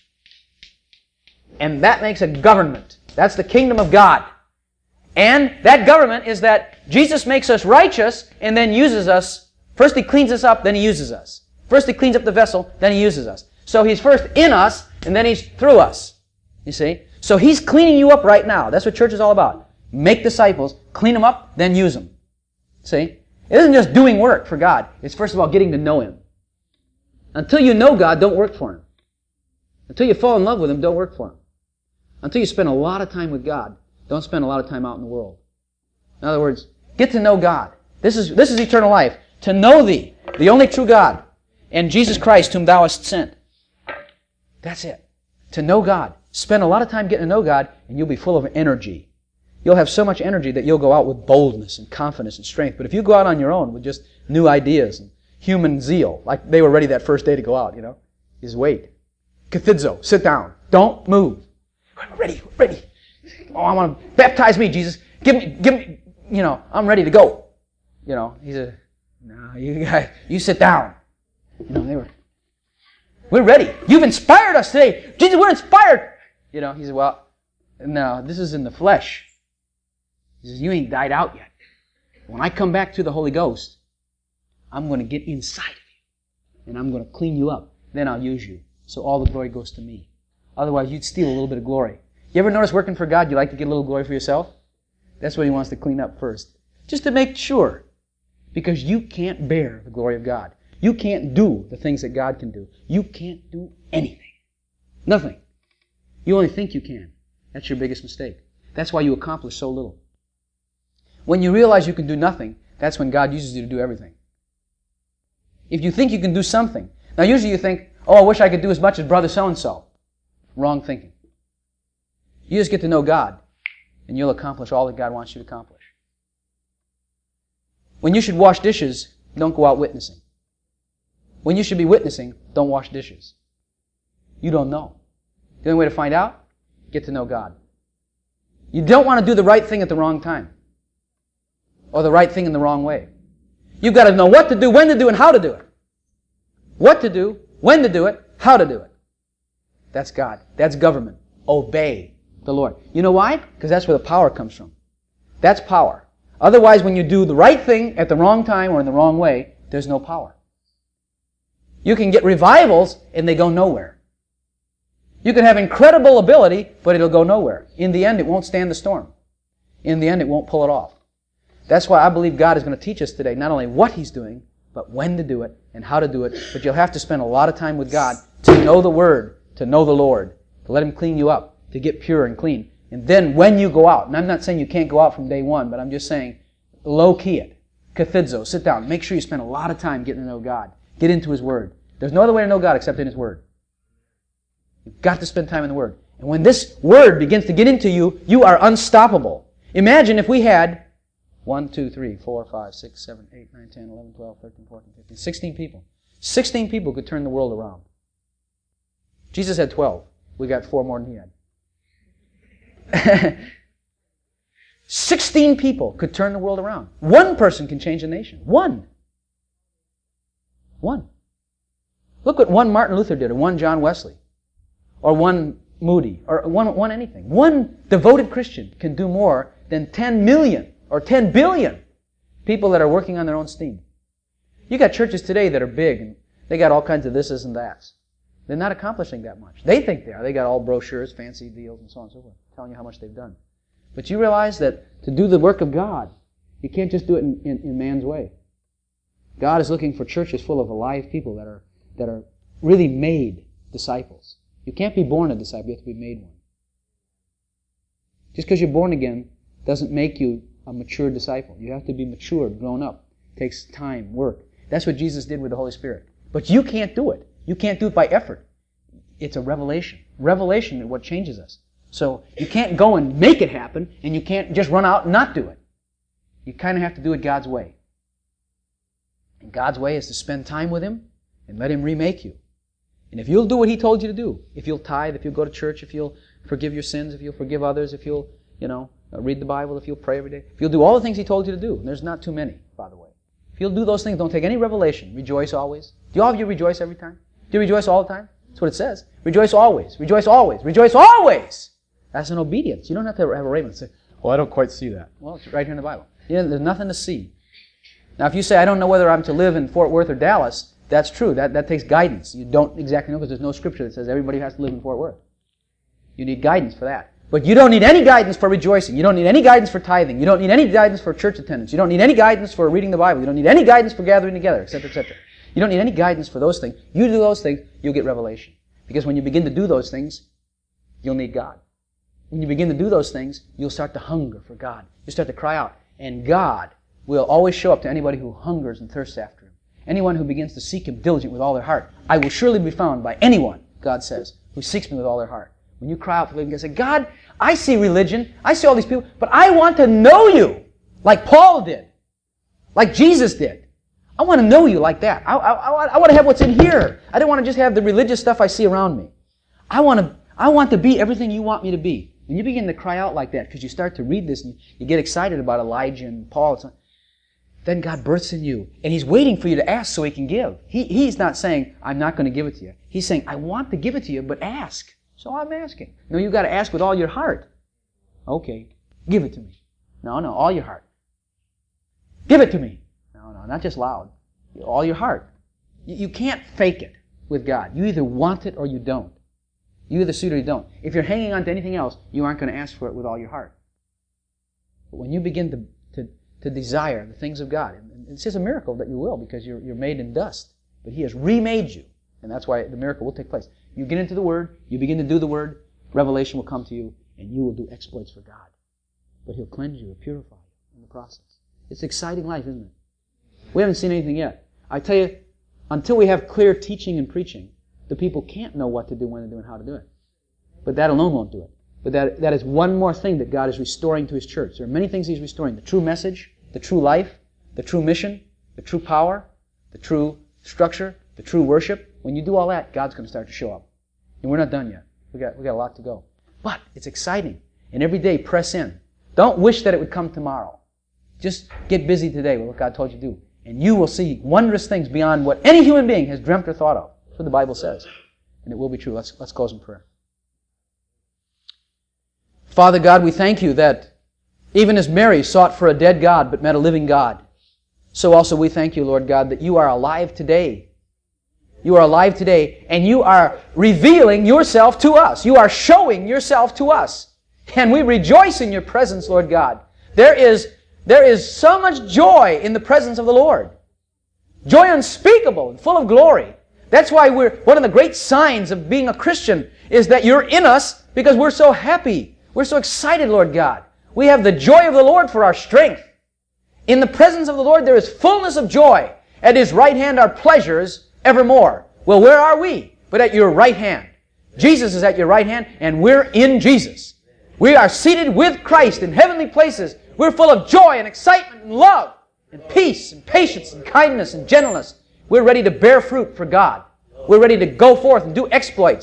and that makes a government. That's the kingdom of God. And that government is that Jesus makes us righteous and then uses us. First He cleans us up, then He uses us. First He cleans up the vessel, then He uses us. So He's first in us, and then He's through us. You see? So He's cleaning you up right now. That's what church is all about. Make disciples, clean them up, then use them. See? It isn't just doing work for God. It's first of all getting to know Him. Until you know God, don't work for Him. Until you fall in love with Him, don't work for Him. Until you spend a lot of time with God, don't spend a lot of time out in the world. In other words, get to know God. This is, this is eternal life. To know Thee, the only true God, and Jesus Christ whom Thou hast sent. That's it. To know God. Spend a lot of time getting to know God, and you'll be full of energy. You'll have so much energy that you'll go out with boldness and confidence and strength. But if you go out on your own with just new ideas and human zeal, like they were ready that first day to go out, you know, is wait. Kathidzo, sit down. Don't move. I'm ready, ready. Oh, I want to baptize me, Jesus. Give me, give me, you know, I'm ready to go. You know, he said, no, you guys, you sit down. You know, they were, we're ready. You've inspired us today. Jesus, we're inspired. You know, he said, well, no, this is in the flesh. He says, you ain't died out yet. When I come back to the Holy Ghost, I'm going to get inside of you. And I'm going to clean you up. Then I'll use you. So all the glory goes to me. Otherwise, you'd steal a little bit of glory. You ever notice working for God, you like to get a little glory for yourself? That's what He wants to clean up first. Just to make sure. Because you can't bear the glory of God. You can't do the things that God can do. You can't do anything. Nothing. You only think you can. That's your biggest mistake. That's why you accomplish so little. When you realize you can do nothing, that's when God uses you to do everything. If you think you can do something, now usually you think, oh, I wish I could do as much as brother so-and-so. Wrong thinking. You just get to know God, and you'll accomplish all that God wants you to accomplish. When you should wash dishes, don't go out witnessing. When you should be witnessing, don't wash dishes. You don't know. The only way to find out, get to know God. You don't want to do the right thing at the wrong time. Or the right thing in the wrong way. You've got to know what to do, when to do, and how to do it. What to do, when to do it, how to do it. That's God. That's government. Obey the Lord. You know why? Because that's where the power comes from. That's power. Otherwise, when you do the right thing at the wrong time or in the wrong way, there's no power. You can get revivals and they go nowhere. You can have incredible ability, but it'll go nowhere. In the end, it won't stand the storm. In the end, it won't pull it off. That's why I believe God is going to teach us today not only what He's doing, but when to do it and how to do it. But you'll have to spend a lot of time with God to know the Word, to know the Lord, to let Him clean you up, to get pure and clean. And then when you go out, and I'm not saying you can't go out from day one, but I'm just saying low-key it. Kathidzo, sit down. Make sure you spend a lot of time getting to know God. Get into His Word. There's no other way to know God except in His Word. You've got to spend time in the Word. And when this Word begins to get into you, you are unstoppable. Imagine if we had one, two, three, four, five, six, seven, eight, nine, ten, eleven, twelve, thirteen, fourteen, fifteen, sixteen people. sixteen people could turn the world around. Jesus had twelve. We got four more than he had. Sixteen people could turn the world around. One person can change a nation. One. One. Look what one Martin Luther did, or one John Wesley, or one Moody, or one, one anything. One devoted Christian can do more than ten million or ten billion people that are working on their own steam. You got churches today that are big, and they got all kinds of thises and that's. They're not accomplishing that much. They think they are. They got all brochures, fancy deals, and so on and so forth, telling you how much they've done. But you realize that to do the work of God, you can't just do it in, in, in man's way. God is looking for churches full of alive people that are that are really made disciples. You can't be born a disciple, you have to be made one. Just because you're born again doesn't make you a mature disciple. You have to be matured, grown up. It takes time, work. That's what Jesus did with the Holy Spirit. But you can't do it. You can't do it by effort. It's a revelation. Revelation is what changes us. So you can't go and make it happen, and you can't just run out and not do it. You kind of have to do it God's way. And God's way is to spend time with Him and let Him remake you. And if you'll do what He told you to do, if you'll tithe, if you'll go to church, if you'll forgive your sins, if you'll forgive others, if you'll, you know, read the Bible, if you'll pray every day, if you'll do all the things He told you to do, and there's not too many, by the way. If you'll do those things, don't take any revelation. Rejoice always. Do all of you rejoice every time? Do you rejoice all the time? That's what it says. Rejoice always. Rejoice always. Rejoice always. That's an obedience. You don't have to have a raiment and say, well, I don't quite see that. Well, it's right here in the Bible. You know, there's nothing to see. Now, if you say, I don't know whether I'm to live in Fort Worth or Dallas, that's true. That, that takes guidance. You don't exactly know because there's no scripture that says everybody has to live in Fort Worth. You need guidance for that. But you don't need any guidance for rejoicing. You don't need any guidance for tithing. You don't need any guidance for church attendance. You don't need any guidance for reading the Bible. You don't need any guidance for gathering together, et cetera, et cetera. You don't need any guidance for those things. You do those things, you'll get revelation. Because when you begin to do those things, you'll need God. When you begin to do those things, you'll start to hunger for God. You'll start to cry out. And God will always show up to anybody who hungers and thirsts after Him. Anyone who begins to seek Him diligent with all their heart. I will surely be found by anyone, God says, who seeks Me with all their heart. When you cry out for them and say, God, I see religion, I see all these people, but I want to know You like Paul did, like Jesus did. I want to know You like that. I, I, I, I want to have what's in here. I don't want to just have the religious stuff I see around me. I want to, I want to be everything You want me to be. When you begin to cry out like that, because you start to read this and you, you get excited about Elijah and Paul, and so on, then God births in you. And He's waiting for you to ask so He can give. He, he's not saying, I'm not going to give it to you. He's saying, I want to give it to you, but ask. So I'm asking. No, you've got to ask with all your heart. Okay, give it to me. No, no, all your heart. Give it to me. No, no, not just loud. All your heart. You, you can't fake it with God. You either want it or you don't. You either suit or you don't. If you're hanging on to anything else, you aren't going to ask for it with all your heart. But when you begin to, to, to desire the things of God, and it's just a miracle that you will, because you're, you're made in dust. But He has remade you. And that's why the miracle will take place. You get into the Word, you begin to do the Word, revelation will come to you, and you will do exploits for God. But He'll cleanse you, He'll purify you in the process. It's an exciting life, isn't it? We haven't seen anything yet. I tell you, until we have clear teaching and preaching, the people can't know what to do, when to do, and how to do it. But that alone won't do it. But that, that is one more thing that God is restoring to His church. There are many things He's restoring. The true message, the true life, the true mission, the true power, the true structure, the true worship. When you do all that, God's going to start to show up. And we're not done yet. We got, we got a lot to go. But it's exciting. And every day, press in. Don't wish that it would come tomorrow. Just get busy today with what God told you to do. And you will see wondrous things beyond what any human being has dreamt or thought of. That's what the Bible says. And it will be true. Let's, let's close in prayer. Father God, we thank You that even as Mary sought for a dead God but met a living God, so also we thank You, Lord God, that You are alive today. You are alive today, and You are revealing Yourself to us. You are showing Yourself to us. And we rejoice in Your presence, Lord God. There is, there is so much joy in the presence of the Lord. Joy unspeakable and full of glory. That's why we're, one of the great signs of being a Christian is that You're in us because we're so happy. We're so excited, Lord God. We have the joy of the Lord for our strength. In the presence of the Lord there is fullness of joy. At His right hand are pleasures evermore. Well, where are we? But at Your right hand. Jesus is at Your right hand, and we're in Jesus. We are seated with Christ in heavenly places. We're full of joy and excitement and love and peace and patience and kindness and gentleness. We're ready to bear fruit for God. We're ready to go forth and do exploits.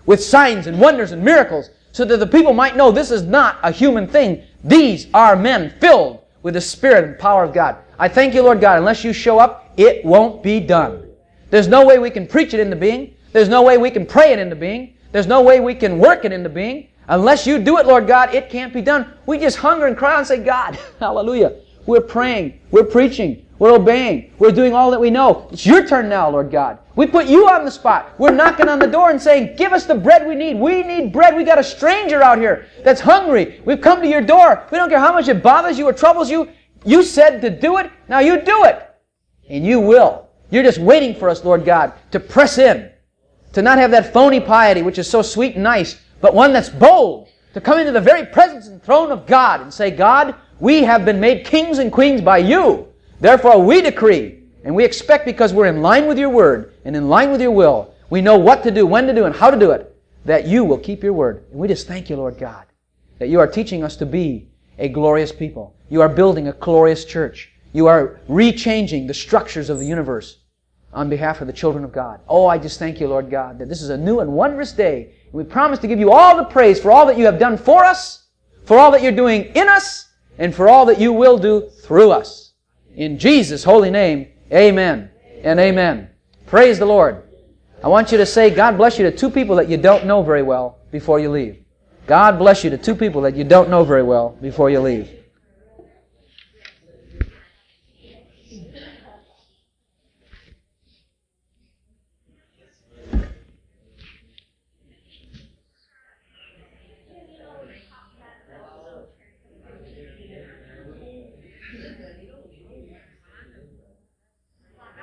with signs and wonders and miracles, so that the people might know this is not a human thing. These are men filled with the Spirit and power of God. I thank you, Lord God, unless you show up, it won't be done. There's no way we can preach it into being. There's no way we can pray it into being. There's no way we can work it into being. Unless you do it, Lord God, it can't be done. We just hunger and cry out and say, God, hallelujah. We're praying. We're preaching. We're obeying. We're doing all that we know. It's your turn now, Lord God. We put you on the spot. We're knocking on the door and saying, give us the bread we need. We need bread. We got a stranger out here that's hungry. We've come to your door. We don't care how much it bothers you or troubles you. You said to do it. Now you do it. And you will. You're just waiting for us, Lord God, to press in. To not have that phony piety, which is so sweet and nice, but one that's bold. To come into the very presence and throne of God and say, God, we have been made kings and queens by you. Therefore we decree, and we expect, because we're in line with your word and in line with your will, we know what to do, when to do, and how to do it, that you will keep your word. And we just thank you, Lord God, that you are teaching us to be a glorious people. You are building a glorious church. You are rechanging the structures of the universe on behalf of the children of God. Oh, I just thank you, Lord God, that this is a new and wondrous day. And we promise to give you all the praise for all that you have done for us, for all that you're doing in us, and for all that you will do through us. In Jesus' holy name, amen and amen. Praise the Lord. I want you to say, God bless you to two people that you don't know very well before you leave. God bless you to two people that you don't know very well before you leave.